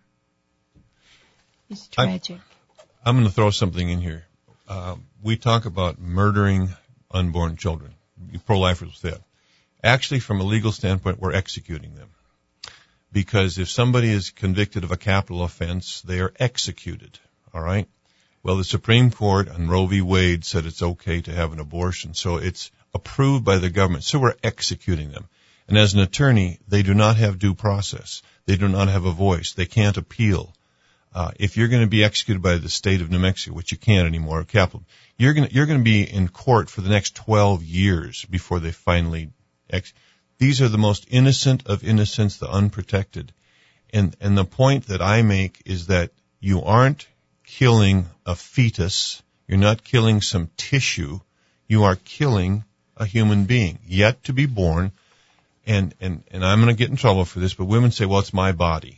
Speaker 3: It's tragic.
Speaker 4: I, I'm going to throw something in here. Uh, we talk about murdering unborn children. Pro-lifers say that. Actually, from a legal standpoint, we're executing them. Because if somebody is convicted of a capital offense, they are executed. All right? Well, the Supreme Court on Roe v. Wade said it's okay to have an abortion, so it's approved by the government. So we're executing them. And as an attorney, they do not have due process. They do not have a voice. They can't appeal. Uh, if you're going to be executed by the state of New Mexico, which you can't anymore, capital, you're going to, you're going to be in court for the next twelve years before they finally ex- These are the most innocent of innocents, the unprotected. And, and the point that I make is that you aren't killing a fetus. You're not killing some tissue. You are killing a human being yet to be born. And, and, and I'm going to get in trouble for this, but women say, well, it's my body.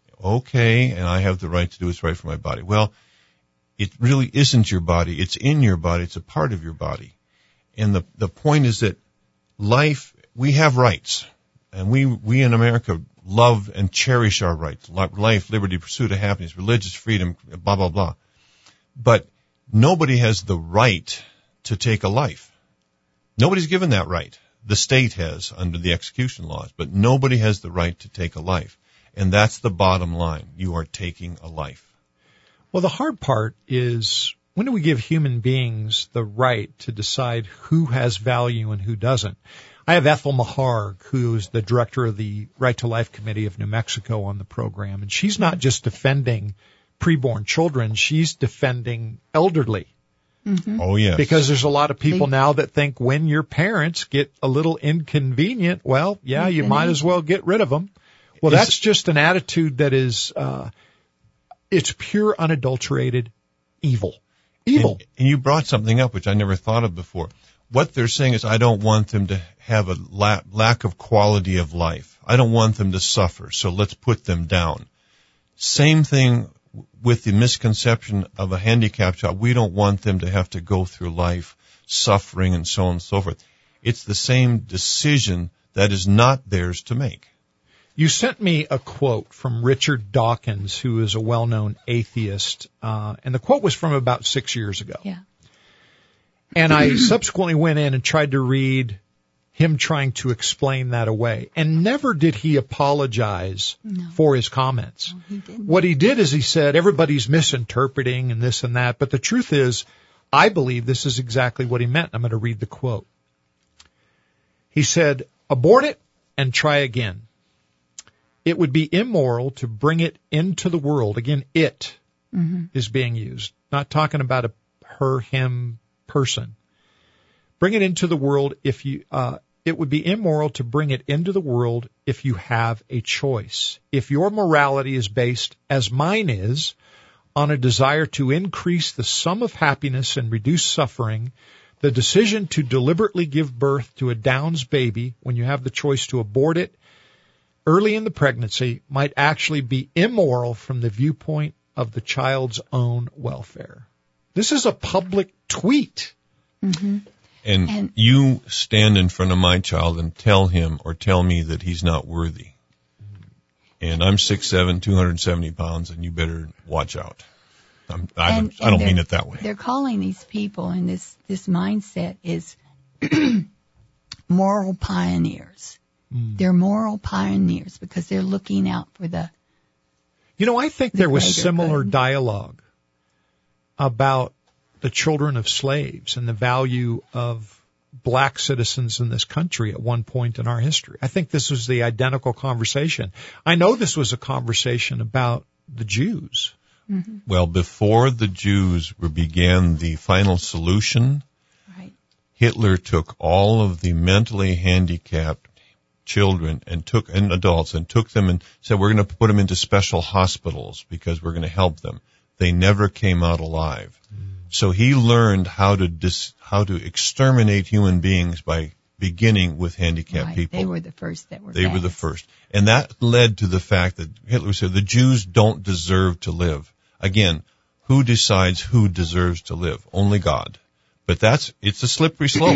Speaker 4: Okay, and I have the right to do what's right for my body. Well, it really isn't your body. It's in your body. It's a part of your body. And the, the point is that life, we have rights, and we, we in America love and cherish our rights. Life, liberty, pursuit of happiness, religious freedom, blah, blah, blah. But nobody has the right to take a life. Nobody's given that right. The state has under the execution laws, but nobody has the right to take a life. And that's the bottom line. You are taking a life.
Speaker 2: Well, the hard part is, when do we give human beings the right to decide who has value and who doesn't? I have Ethel Maharg, who is the director of the Right to Life Committee of New Mexico, on the program. And she's not just defending preborn children, she's defending elderly.
Speaker 3: Mm-hmm.
Speaker 4: Oh, yes.
Speaker 2: Because there's a lot of people now that think when your parents get a little inconvenient, well, yeah, you might as well get rid of them. Well, that's just an attitude that is, uh, it's pure, unadulterated evil. Evil.
Speaker 4: And, and you brought something up which I never thought of before. What they're saying is, I don't want them to have a la- lack of quality of life. I don't want them to suffer, so let's put them down. Same thing with the misconception of a handicapped child. We don't want them to have to go through life suffering and so on and so forth. It's the same decision that is not theirs to make.
Speaker 2: You sent me a quote from Richard Dawkins, who is a well-known atheist, uh, and the quote was from about six years ago.
Speaker 3: Yeah.
Speaker 2: And I subsequently went in and tried to read him trying to explain that away. And never did he apologize no. for his comments.
Speaker 3: No, he didn't.
Speaker 2: What he did is he said, everybody's misinterpreting and this and that. But the truth is, I believe this is exactly what he meant. I'm going to read the quote. He said, abort it and try again. It would be immoral to bring it into the world. Again, it mm-hmm. is being used. Not talking about a her, him person. Bring it into the world if you, uh, it would be immoral to bring it into the world if you have a choice. If your morality is based, as mine is, on a desire to increase the sum of happiness and reduce suffering, the decision to deliberately give birth to a Downs baby when you have the choice to abort it early in the pregnancy might actually be immoral from the viewpoint of the child's own welfare. This is a public tweet.
Speaker 3: Mm-hmm.
Speaker 4: And,
Speaker 3: And-
Speaker 4: you stand in front of my child and tell him or tell me that he's not worthy. And I'm six seven, two hundred seventy pounds, and you better watch out. I'm, I
Speaker 3: And-
Speaker 4: don't, I don't
Speaker 3: and
Speaker 4: mean
Speaker 3: they're-
Speaker 4: it that way.
Speaker 3: They're calling these people, and this, this mindset is moral pioneers.
Speaker 2: Mm.
Speaker 3: They're moral pioneers because they're looking out for the,
Speaker 2: You know, I think
Speaker 3: The
Speaker 2: there was
Speaker 3: greater
Speaker 2: similar
Speaker 3: good.
Speaker 2: dialogue about the children of slaves and the value of black citizens in this country at one point in our history. I think this was the identical conversation. I know this was a conversation about the Jews.
Speaker 3: mm-hmm.
Speaker 4: Well, before the Jews were began the final solution,
Speaker 3: Right.
Speaker 4: Hitler took all of the mentally handicapped children and took and adults and took them and said, we're going to put them into special hospitals because we're going to help them. They never came out alive. Mm. So he learned how to dis, how to exterminate human beings by beginning with handicapped
Speaker 3: Right.
Speaker 4: people.
Speaker 3: They were the first that were
Speaker 4: They were the
Speaker 3: bad.
Speaker 4: first. And that led to the fact that Hitler said the Jews don't deserve to live. Again, who decides who deserves to live? Only God. But that's, it's a slippery slope.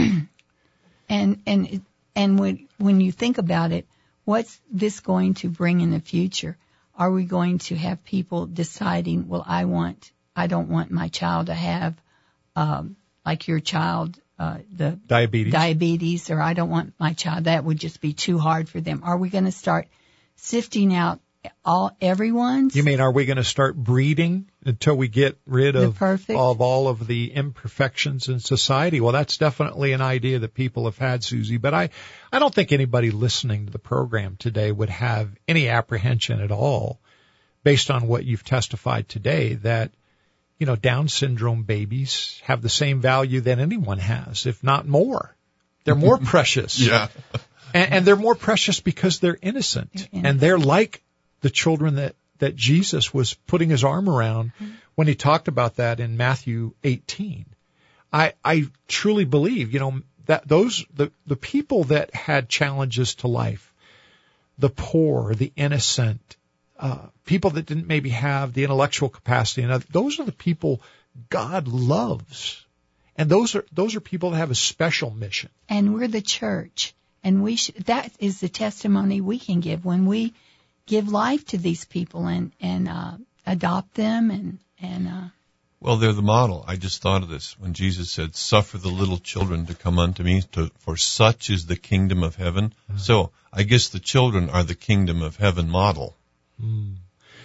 Speaker 3: And, and, it- and when, when you think about it, what's this going to bring in the future? Are we going to have people deciding, well, I want, I don't want my child to have, um, like your child, uh, the
Speaker 2: Diabetes.
Speaker 3: diabetes, or I don't want my child, that would just be too hard for them. Are we going to start sifting out all, everyone's?
Speaker 2: You mean, are we going to start breeding until we get rid
Speaker 3: The
Speaker 2: of,
Speaker 3: perfect?
Speaker 2: of all of the imperfections in society? Well, that's definitely an idea that people have had, Susie, but I, I don't think anybody listening to the program today would have any apprehension at all based on what you've testified today that, you know, Down syndrome babies have the same value that anyone has, if not more. They're more precious.
Speaker 4: Yeah.
Speaker 2: And, and they're more precious because they're innocent.
Speaker 3: They're innocent.
Speaker 2: And they're like the children that, that Jesus was putting his arm around
Speaker 3: Mm-hmm.
Speaker 2: when he talked about that in Matthew eighteen. I, I truly believe, you know, that those, the, the people that had challenges to life, the poor, the innocent, uh, people that didn't maybe have the intellectual capacity, and those are the people God loves. And those are, those are people that have a special mission.
Speaker 3: And we're the church. And we should, that is the testimony we can give when we give life to these people and, and, uh, adopt them and, and, uh,
Speaker 4: Well, they're the model. I just thought of this when Jesus said, suffer the little children to come unto me, to, for such is the kingdom of heaven. Mm. So I guess the children are the kingdom of heaven model.
Speaker 2: Mm.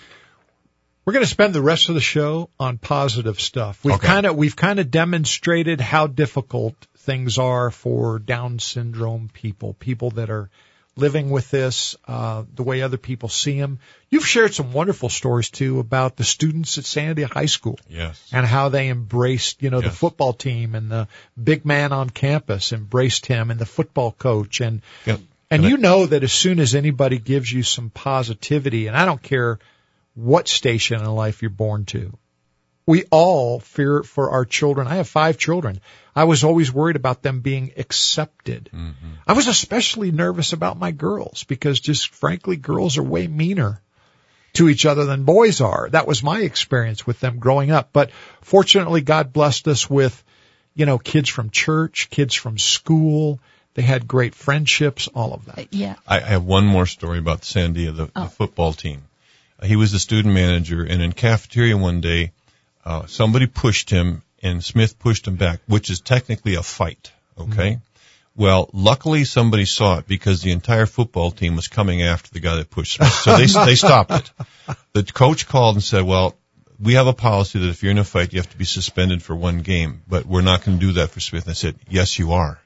Speaker 2: We're going to spend the rest of the show on positive stuff. We've
Speaker 4: Okay.
Speaker 2: kind of, we've kind of demonstrated how difficult things are for Down syndrome people, people that are living with this, uh, the way other people see them. You've shared some wonderful stories too about the students at Sandia High School.
Speaker 4: Yes.
Speaker 2: And how they embraced, you know,
Speaker 4: Yes.
Speaker 2: the football team and the big man on campus embraced him and the football coach. And,
Speaker 4: Yep.
Speaker 2: and
Speaker 4: Can
Speaker 2: you
Speaker 4: I-
Speaker 2: know that as soon as anybody gives you some positivity, and I don't care what station in life you're born to, we all fear for our children. I have five children. I was always worried about them being accepted.
Speaker 4: Mm-hmm.
Speaker 2: I was especially nervous about my girls because just frankly, girls are way meaner to each other than boys are. That was my experience with them growing up. But fortunately, God blessed us with, you know, kids from church, kids from school. They had great friendships, all of that.
Speaker 3: yeah.
Speaker 4: I, I have one more story about Sandia, the,
Speaker 3: Oh.
Speaker 4: the football team. Uh, he was the student manager, and in cafeteria one day, uh, somebody pushed him, and Smith pushed him back, which is technically a fight, okay? Mm-hmm. Well, luckily somebody saw it because the entire football team was coming after the guy that pushed Smith. So they, they stopped it. The coach called and said, well, we have a policy that if you're in a fight, you have to be suspended for one game, but we're not going to do that for Smith. And I said, yes, you are.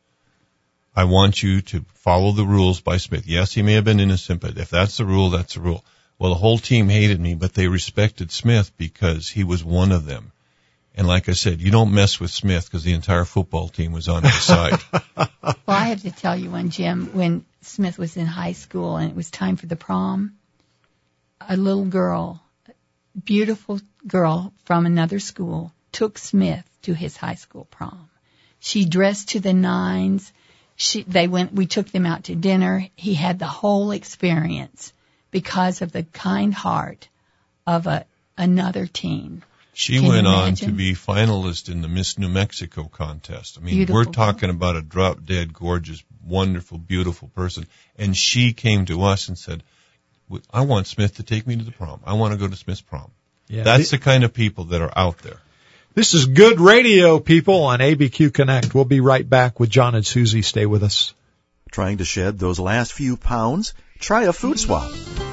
Speaker 4: I want you to follow the rules by Smith. Yes, he may have been innocent, but if that's the rule, that's the rule. Well, the whole team hated me, but they respected Smith because he was one of them. And like I said, you don't mess with Smith because the entire football team was on his side.
Speaker 3: Well, I have to tell you one, Jim, when Smith was in high school and it was time for the prom, a little girl beautiful girl from another school took Smith to his high school prom. She dressed to the nines. She, they went, we took them out to dinner. He had the whole experience because of the kind heart of a, another teen.
Speaker 4: She
Speaker 3: Can
Speaker 4: went
Speaker 3: you
Speaker 4: on
Speaker 3: imagine?
Speaker 4: to be finalist in the Miss New Mexico contest. I mean,
Speaker 3: Beautiful
Speaker 4: we're talking about a drop dead, gorgeous, wonderful, beautiful person. And she came to us and said, I want Smith to take me to the prom. I want to go to Smith's prom.
Speaker 2: Yeah.
Speaker 4: That's the kind of people that are out there.
Speaker 2: This is good radio, people, on A B Q Connect. We'll be right back with John and Susie. Stay with us.
Speaker 14: Trying to shed those last few pounds? Try a food swap.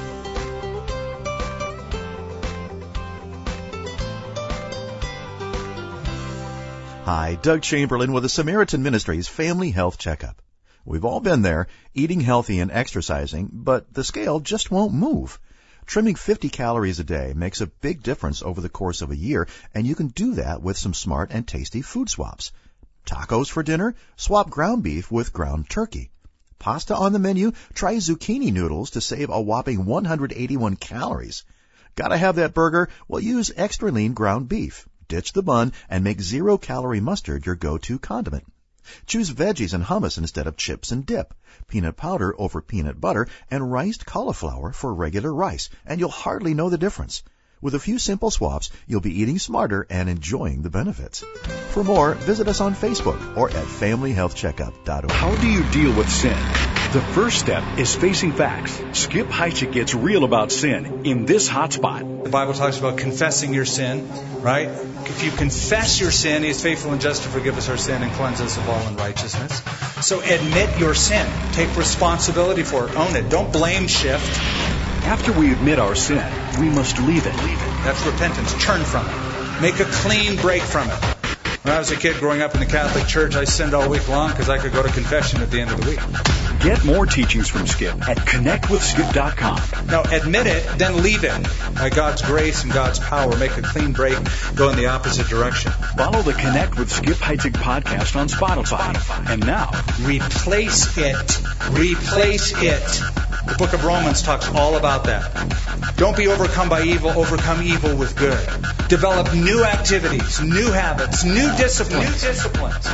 Speaker 14: Hi, Doug Chamberlain with the Samaritan Ministries Family Health Checkup. We've all been there, eating healthy and exercising, but the scale just won't move. Trimming fifty calories a day makes a big difference over the course of a year, and you can do that with some smart and tasty food swaps. Tacos for dinner? Swap ground beef with ground turkey. Pasta on the menu? Try zucchini noodles to save a whopping one hundred eighty-one calories. Gotta have that burger? Well, use extra lean ground beef. Ditch the bun and make zero-calorie mustard your go-to condiment. Choose veggies and hummus instead of chips and dip, peanut powder over peanut butter, and riced cauliflower for regular rice, and you'll hardly know the difference. With a few simple swaps, you'll be eating smarter and enjoying the benefits. For more, visit us on Facebook or at family health checkup dot org.
Speaker 15: How do you deal with sin? The first step is facing facts. Skip Heitzig gets real about sin in this hotspot.
Speaker 11: The Bible talks about confessing your sin, right? If you confess your sin, He is faithful and just to forgive us our sin and cleanse us of all unrighteousness. So admit your sin. Take responsibility for it. Own it. Don't blame shift.
Speaker 15: After we admit our sin, we must leave it.
Speaker 11: Leave it. That's repentance. Turn from it. Make a clean break from it. When I was a kid growing up in the Catholic Church, I sinned all week long because I could go to confession at the end of the week.
Speaker 15: Get more teachings from Skip at connect with skip dot com.
Speaker 11: Now, admit it, then leave it. By God's grace and God's power, make a clean break, go in the opposite direction.
Speaker 15: Follow the Connect with Skip Heitzig podcast on Spotify. Spotify. And now,
Speaker 11: replace it. Replace it. The book of Romans talks all about that. Don't be overcome by evil, overcome evil with good. Develop new activities, new habits, new disciplines. New disciplines.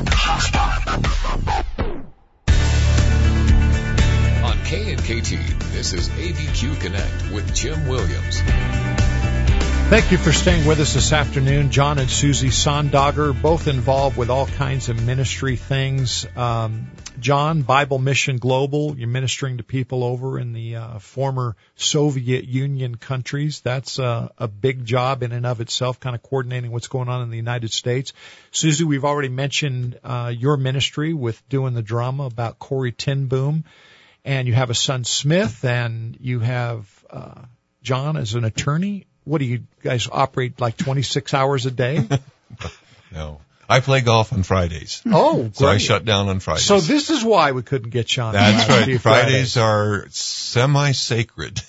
Speaker 1: On K and K T, this is A B Q Connect with Jim Williams.
Speaker 2: Thank you for staying with us this afternoon. John and Susie Sondagger, both involved with all kinds of ministry things. Um, John, Bible Mission Global, you're ministering to people over in the uh, former Soviet Union countries. That's uh, a big job in and of itself, kind of coordinating what's going on in the United States. Susie, we've already mentioned uh, your ministry with doing the drama about Corrie ten Boom. And you have a son, Smith, and you have uh, John as an attorney. What do you guys operate, like twenty-six hours a day?
Speaker 4: No. I play golf on Fridays.
Speaker 2: Oh, great.
Speaker 4: So I shut down on Fridays.
Speaker 2: So this is why we couldn't get Sean.
Speaker 4: That's right.
Speaker 2: Fridays.
Speaker 4: Fridays are semi-sacred.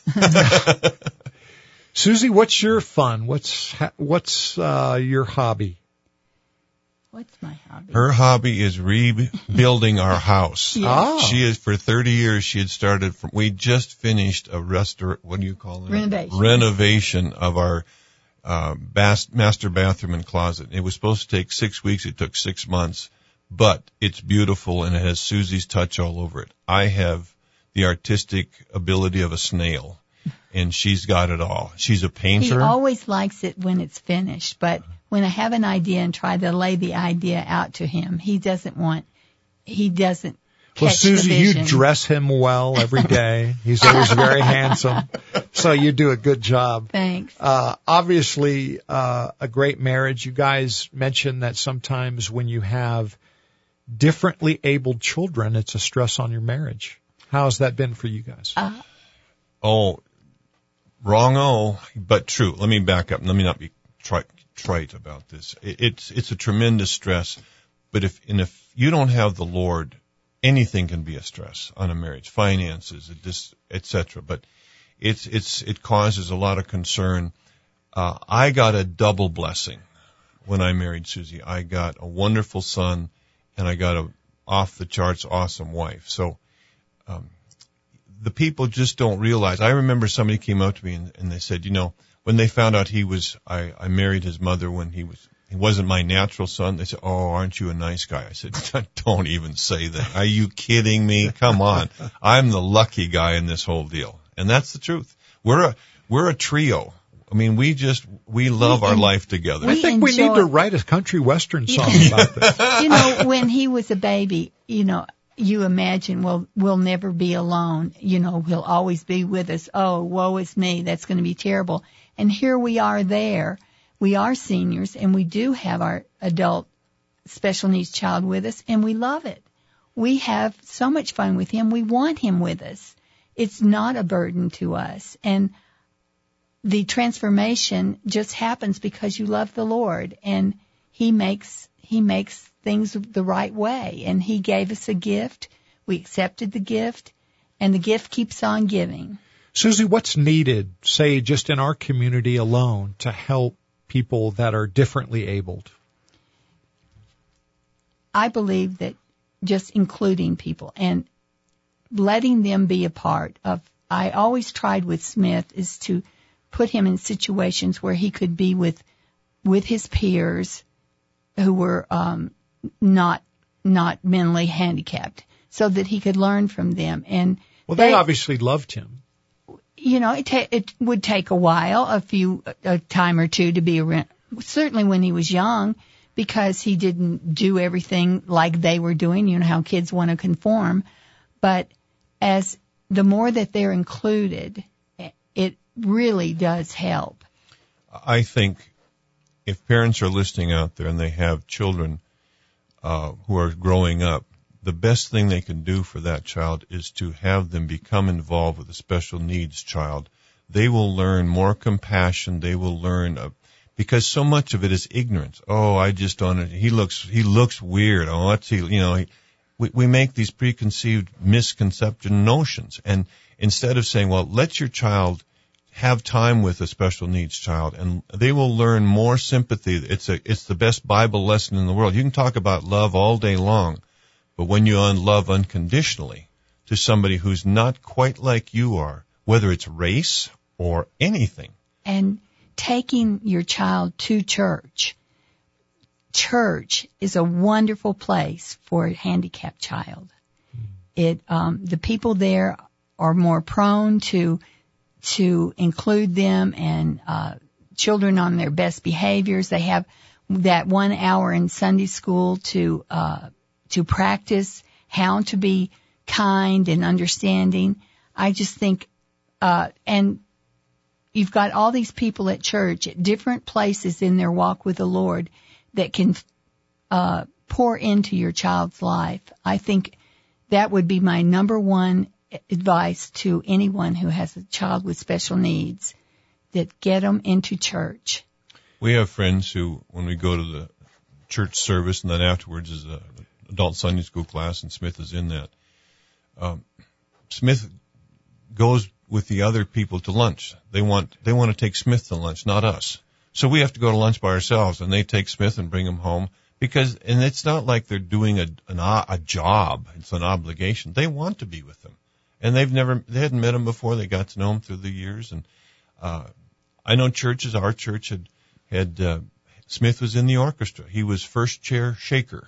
Speaker 2: Susie, what's your fun? What's what's uh, your hobby?
Speaker 3: What's my hobby?
Speaker 4: Her hobby is rebuilding our house.
Speaker 3: Yes.
Speaker 2: Ah.
Speaker 4: She is, for thirty years, she had started from, we just finished a restor, what do you call it?
Speaker 3: Renovation.
Speaker 4: Renovation of our uh, bas- master bathroom and closet. It was supposed to take six weeks. It took six months. But it's beautiful, and it has Susie's touch all over it. I have the artistic ability of a snail, and she's got it all. She's a painter.
Speaker 3: He always likes it when it's finished, but when I have an idea and try to lay the idea out to him, he doesn't want, he doesn't catch
Speaker 2: Well, Susie,
Speaker 3: the
Speaker 2: you
Speaker 3: vision.
Speaker 2: dress him well every day. He's always very handsome. So you do a good job.
Speaker 3: Thanks.
Speaker 2: Uh, obviously, uh, a great marriage. You guys mentioned that sometimes when you have differently abled children, it's a stress on your marriage. How has that been for you guys?
Speaker 3: Uh,
Speaker 4: Oh, wrong oh, but true. Let me back up. Let me not be trite, trite about this. It, it's it's a tremendous stress, but if and if you don't have the Lord, anything can be a stress on a marriage, finances, et cetera. But it's it's it causes a lot of concern. Uh, I got a double blessing when I married Susie. I got a wonderful son, and I got a off the charts awesome wife. So. Um, the people just don't realize. I remember somebody came up to me and, and they said, you know, when they found out he was, I, I married his mother when he was, he wasn't my natural son. They said, oh, aren't you a nice guy? I said, don't even say that. Are you kidding me? Come on. I'm the lucky guy in this whole deal. And that's the truth. We're a, we're a trio. I mean, we just, we love
Speaker 3: We
Speaker 4: our
Speaker 3: en-
Speaker 4: life together.
Speaker 2: I think we need to write a country western song about this.
Speaker 3: You know, when he was a baby, you know, you imagine, well, we'll never be alone. You know, he'll always be with us. Oh, woe is me. That's going to be terrible. And here we are there. We are seniors, and we do have our adult special needs child with us, and we love it. We have so much fun with him. We want him with us. It's not a burden to us. And the transformation just happens because you love the Lord, and he makes he makes things the right way. And he gave us a gift. We accepted the gift, and the gift keeps on giving.
Speaker 2: Susie, what's needed, say, just in our community alone to help people that are differently abled?
Speaker 3: I believe that just including people and letting them be a part of, I always tried with Smith is to put him in situations where he could be with, with his peers who were, um, not, not mentally handicapped so that he could learn from them. And
Speaker 2: well, they, they obviously loved him.
Speaker 3: You know, it, ta- it would take a while, a few, a time or two to be around, certainly when he was young, because he didn't do everything like they were doing. You know how kids want to conform. But as the more that they're included, it really does help.
Speaker 4: I think if parents are listening out there and they have children uh, who are growing up, the best thing they can do for that child is to have them become involved with a special needs child. They will learn more compassion. They will learn, uh, because so much of it is ignorance. Oh, I just don't, he looks, he looks weird. Oh, what's he, you know, he, we, we make these preconceived misconception notions. And instead of saying, well, let your child have time with a special needs child and they will learn more sympathy. It's a, it's the best Bible lesson in the world. You can talk about love all day long. But when you love unconditionally to somebody who's not quite like you are, whether it's race or anything.
Speaker 3: And taking your child to church. Church is a wonderful place for a handicapped child. It, um, the people there are more prone to, to include them and, uh, children on their best behaviors. They have that one hour in Sunday school to, uh, to practice how to be kind and understanding. I just think, uh, and you've got all these people at church at different places in their walk with the Lord that can, uh, pour into your child's life. I think that would be my number one advice to anyone who has a child with special needs, that get them into church.
Speaker 4: We have friends who, when we go to the church service and then afterwards is a adult Sunday school class, and Smith is in that. Um, Smith goes with the other people to lunch. They want they want to take Smith to lunch, not us. So we have to go to lunch by ourselves, and they take Smith and bring him home because, and it's not like they're doing a an, a job. It's an obligation. They want to be with them, and they've never they hadn't met him before. They got to know him through the years, and uh, I know churches. Our church had had uh, Smith was in the orchestra. He was first chair shaker.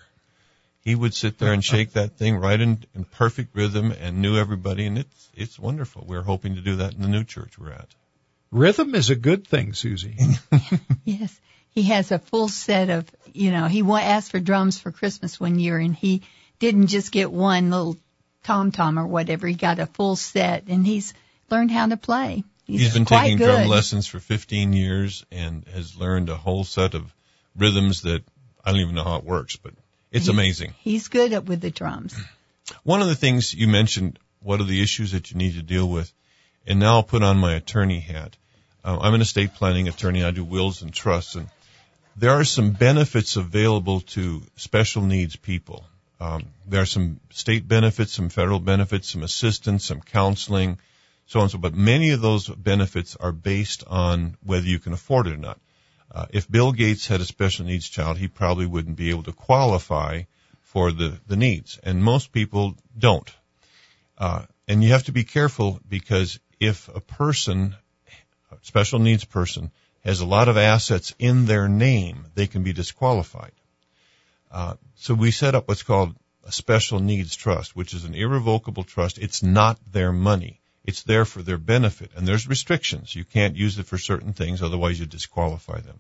Speaker 4: He would sit there and shake that thing right in, in perfect rhythm and knew everybody, and it's it's wonderful. We're hoping to do that in the new church we're at.
Speaker 2: Rhythm is a good thing, Susie.
Speaker 3: Yes. He has a full set of, you know, he asked for drums for Christmas one year, and he didn't just get one little tom-tom or whatever. He got a full set, and he's learned how to play. He's,
Speaker 4: he's been
Speaker 3: quite
Speaker 4: taking
Speaker 3: good.
Speaker 4: drum lessons for fifteen years and has learned a whole set of rhythms that I don't even know how it works, but it's
Speaker 3: he,
Speaker 4: amazing.
Speaker 3: He's good at with the drums.
Speaker 4: One of the things you mentioned, what are the issues that you need to deal with? And now I'll put on my attorney hat. Uh, I'm an estate planning attorney. I do wills and trusts, and there are some benefits available to special needs people. Um, there are some state benefits, some federal benefits, some assistance, some counseling, so on and so forth. But many of those benefits are based on whether you can afford it or not. Uh, if Bill Gates had a special needs child, he probably wouldn't be able to qualify for the, the needs, and most people don't. Uh, and you have to be careful because if a person, a special needs person, has a lot of assets in their name, they can be disqualified. Uh, so we set up what's called a special needs trust, which is an irrevocable trust. It's not their money. It's there for their benefit. And there's restrictions. You can't use it for certain things, otherwise you disqualify them.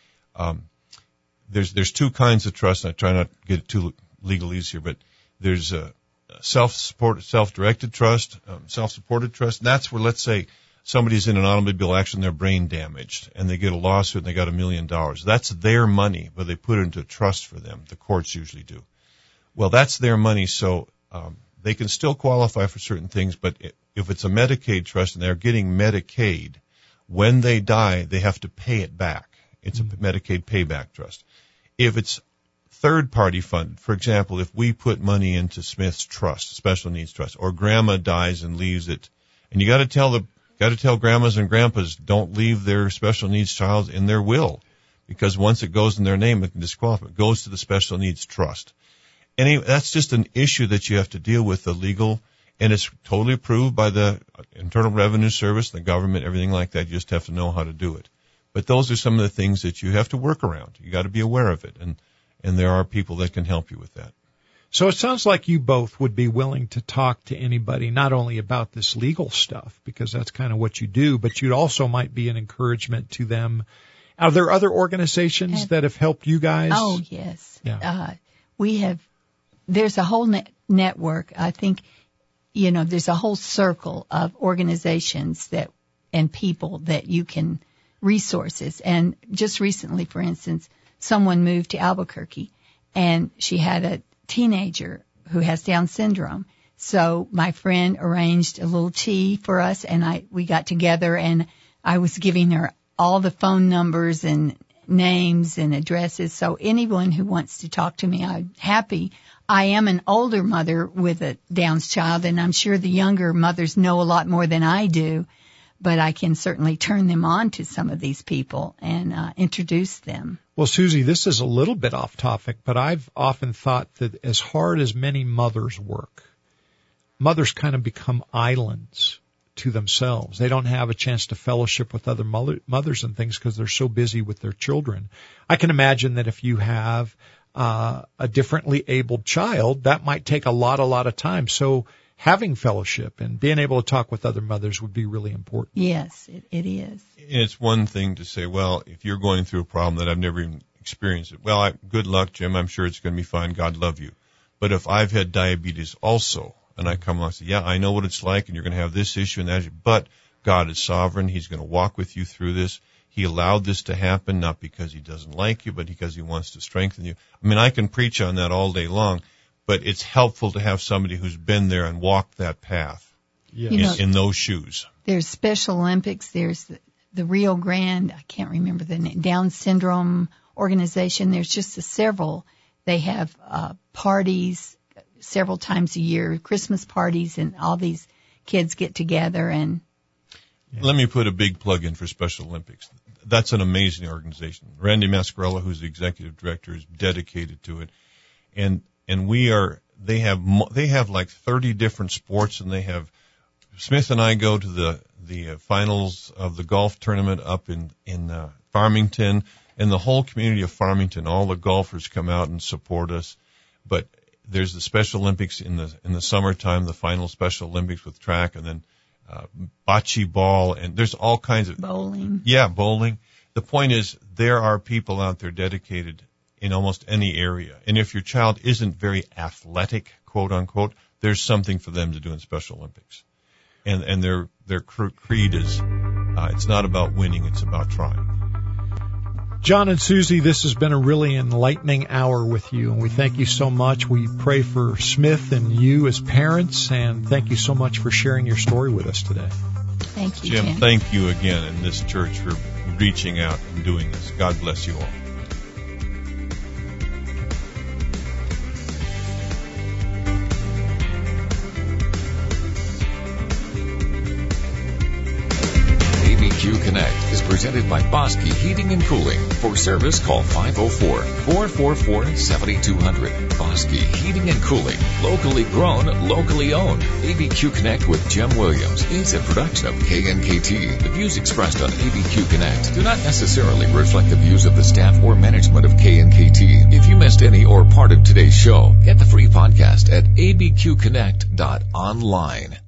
Speaker 4: Um, there's, there's two kinds of trust, and I try not to get too legalese here, but there's a self-support, self-directed trust, um, self-supported trust. And that's where, let's say, somebody's in an automobile accident, they're brain damaged, and they get a lawsuit and they got a million dollars. That's their money, but they put it into a trust for them. The courts usually do. Well, that's their money, so um, they can still qualify for certain things, but it, if it's a Medicaid trust and they're getting Medicaid, when they die, they have to pay it back. It's mm-hmm. a Medicaid payback trust. If it's third-party funded, for example, if we put money into Smith's trust, special needs trust, or grandma dies and leaves it, and you got to tell the got to tell grandmas and grandpas don't leave their special needs child in their will, because once it goes in their name, it can disqualify. It goes to the special needs trust. Anyway, that's just an issue that you have to deal with, the legal, and it's totally approved by the Internal Revenue Service, the government, everything like that. You just have to know how to do it. But those are some of the things that you have to work around. You got to be aware of it, and and there are people that can help you with that.
Speaker 2: So it sounds like you both would be willing to talk to anybody, not only about this legal stuff, because that's kind of what you do, but you also might be an encouragement to them. Are there other organizations
Speaker 3: Have,
Speaker 2: that have helped you guys?
Speaker 3: Oh, yes.
Speaker 2: Yeah.
Speaker 3: Uh, we have, there's a whole net network. I think, you know, there's a whole circle of organizations that, and people that you can, resources. And just recently, for instance, someone moved to Albuquerque and she had a teenager who has Down syndrome. So my friend arranged a little tea for us, and I we got together, and I was giving her all the phone numbers and names and addresses. So anyone who wants to talk to me, I'm happy. I am an older mother with a Down's child, and I'm sure the younger mothers know a lot more than I do, but I can certainly turn them on to some of these people and uh, introduce them.
Speaker 2: Well, Susie, this is a little bit off topic, but I've often thought that as hard as many mothers work, mothers kind of become islands to themselves. They don't have a chance to fellowship with other mother, mothers and things because they're so busy with their children. I can imagine that if you have uh, a differently abled child, that might take a lot, a lot of time. So having fellowship and being able to talk with other mothers would be really important.
Speaker 3: Yes, it, it is.
Speaker 4: It's one thing to say, well, if you're going through a problem that I've never even experienced it, well, I, good luck, Jim. I'm sure it's going to be fine. God love you. But if I've had diabetes also, and I come along and say, yeah, I know what it's like, and you're going to have this issue and that issue, but God is sovereign. He's going to walk with you through this. He allowed this to happen, not because he doesn't like you, but because he wants to strengthen you. I mean, I can preach on that all day long, but it's helpful to have somebody who's been there and walked that path
Speaker 2: yes.
Speaker 3: You know,
Speaker 4: in, in those shoes.
Speaker 3: There's Special Olympics. There's the, the Rio Grande, I can't remember the name, Down syndrome organization. There's just a several. They have uh, parties several times a year, Christmas parties, and all these kids get together. And
Speaker 4: yeah. Let me put a big plug in for Special Olympics. That's an amazing organization. Randy Mascarella, who's the executive director, is dedicated to it. And And we are, they have, they have like thirty different sports, and they have, Smith and I go to the, the uh, finals of the golf tournament up in, in, uh, Farmington, and the whole community of Farmington, all the golfers come out and support us. But there's the Special Olympics in the, in the summertime, the final Special Olympics with track, and then, uh, bocce ball, and there's all kinds of.
Speaker 3: Bowling.
Speaker 4: Yeah, bowling. The point is, there are people out there dedicated in almost any area. And if your child isn't very athletic, quote unquote, there's something for them to do in Special Olympics. And, and their, their creed is, uh, it's not about winning, it's about trying.
Speaker 2: John and Susie, this has been a really enlightening hour with you, and we thank you so much. We pray for Smith and you as parents, and thank you so much for sharing your story with us today.
Speaker 3: Thank you,
Speaker 4: Jim.
Speaker 3: Jim.
Speaker 4: Thank you again in this church for reaching out and doing this. God bless you all.
Speaker 1: A B Q Q Connect is presented by Bosque Heating and Cooling. For service, call five oh four, four four four, seven two zero zero. Bosque Heating and Cooling. Locally grown, locally owned. A B Q Connect with Jim Williams is a production of K N K T. The views expressed on A B Q Connect do not necessarily reflect the views of the staff or management of K N K T. If you missed any or part of today's show, get the free podcast at a b q connect dot online.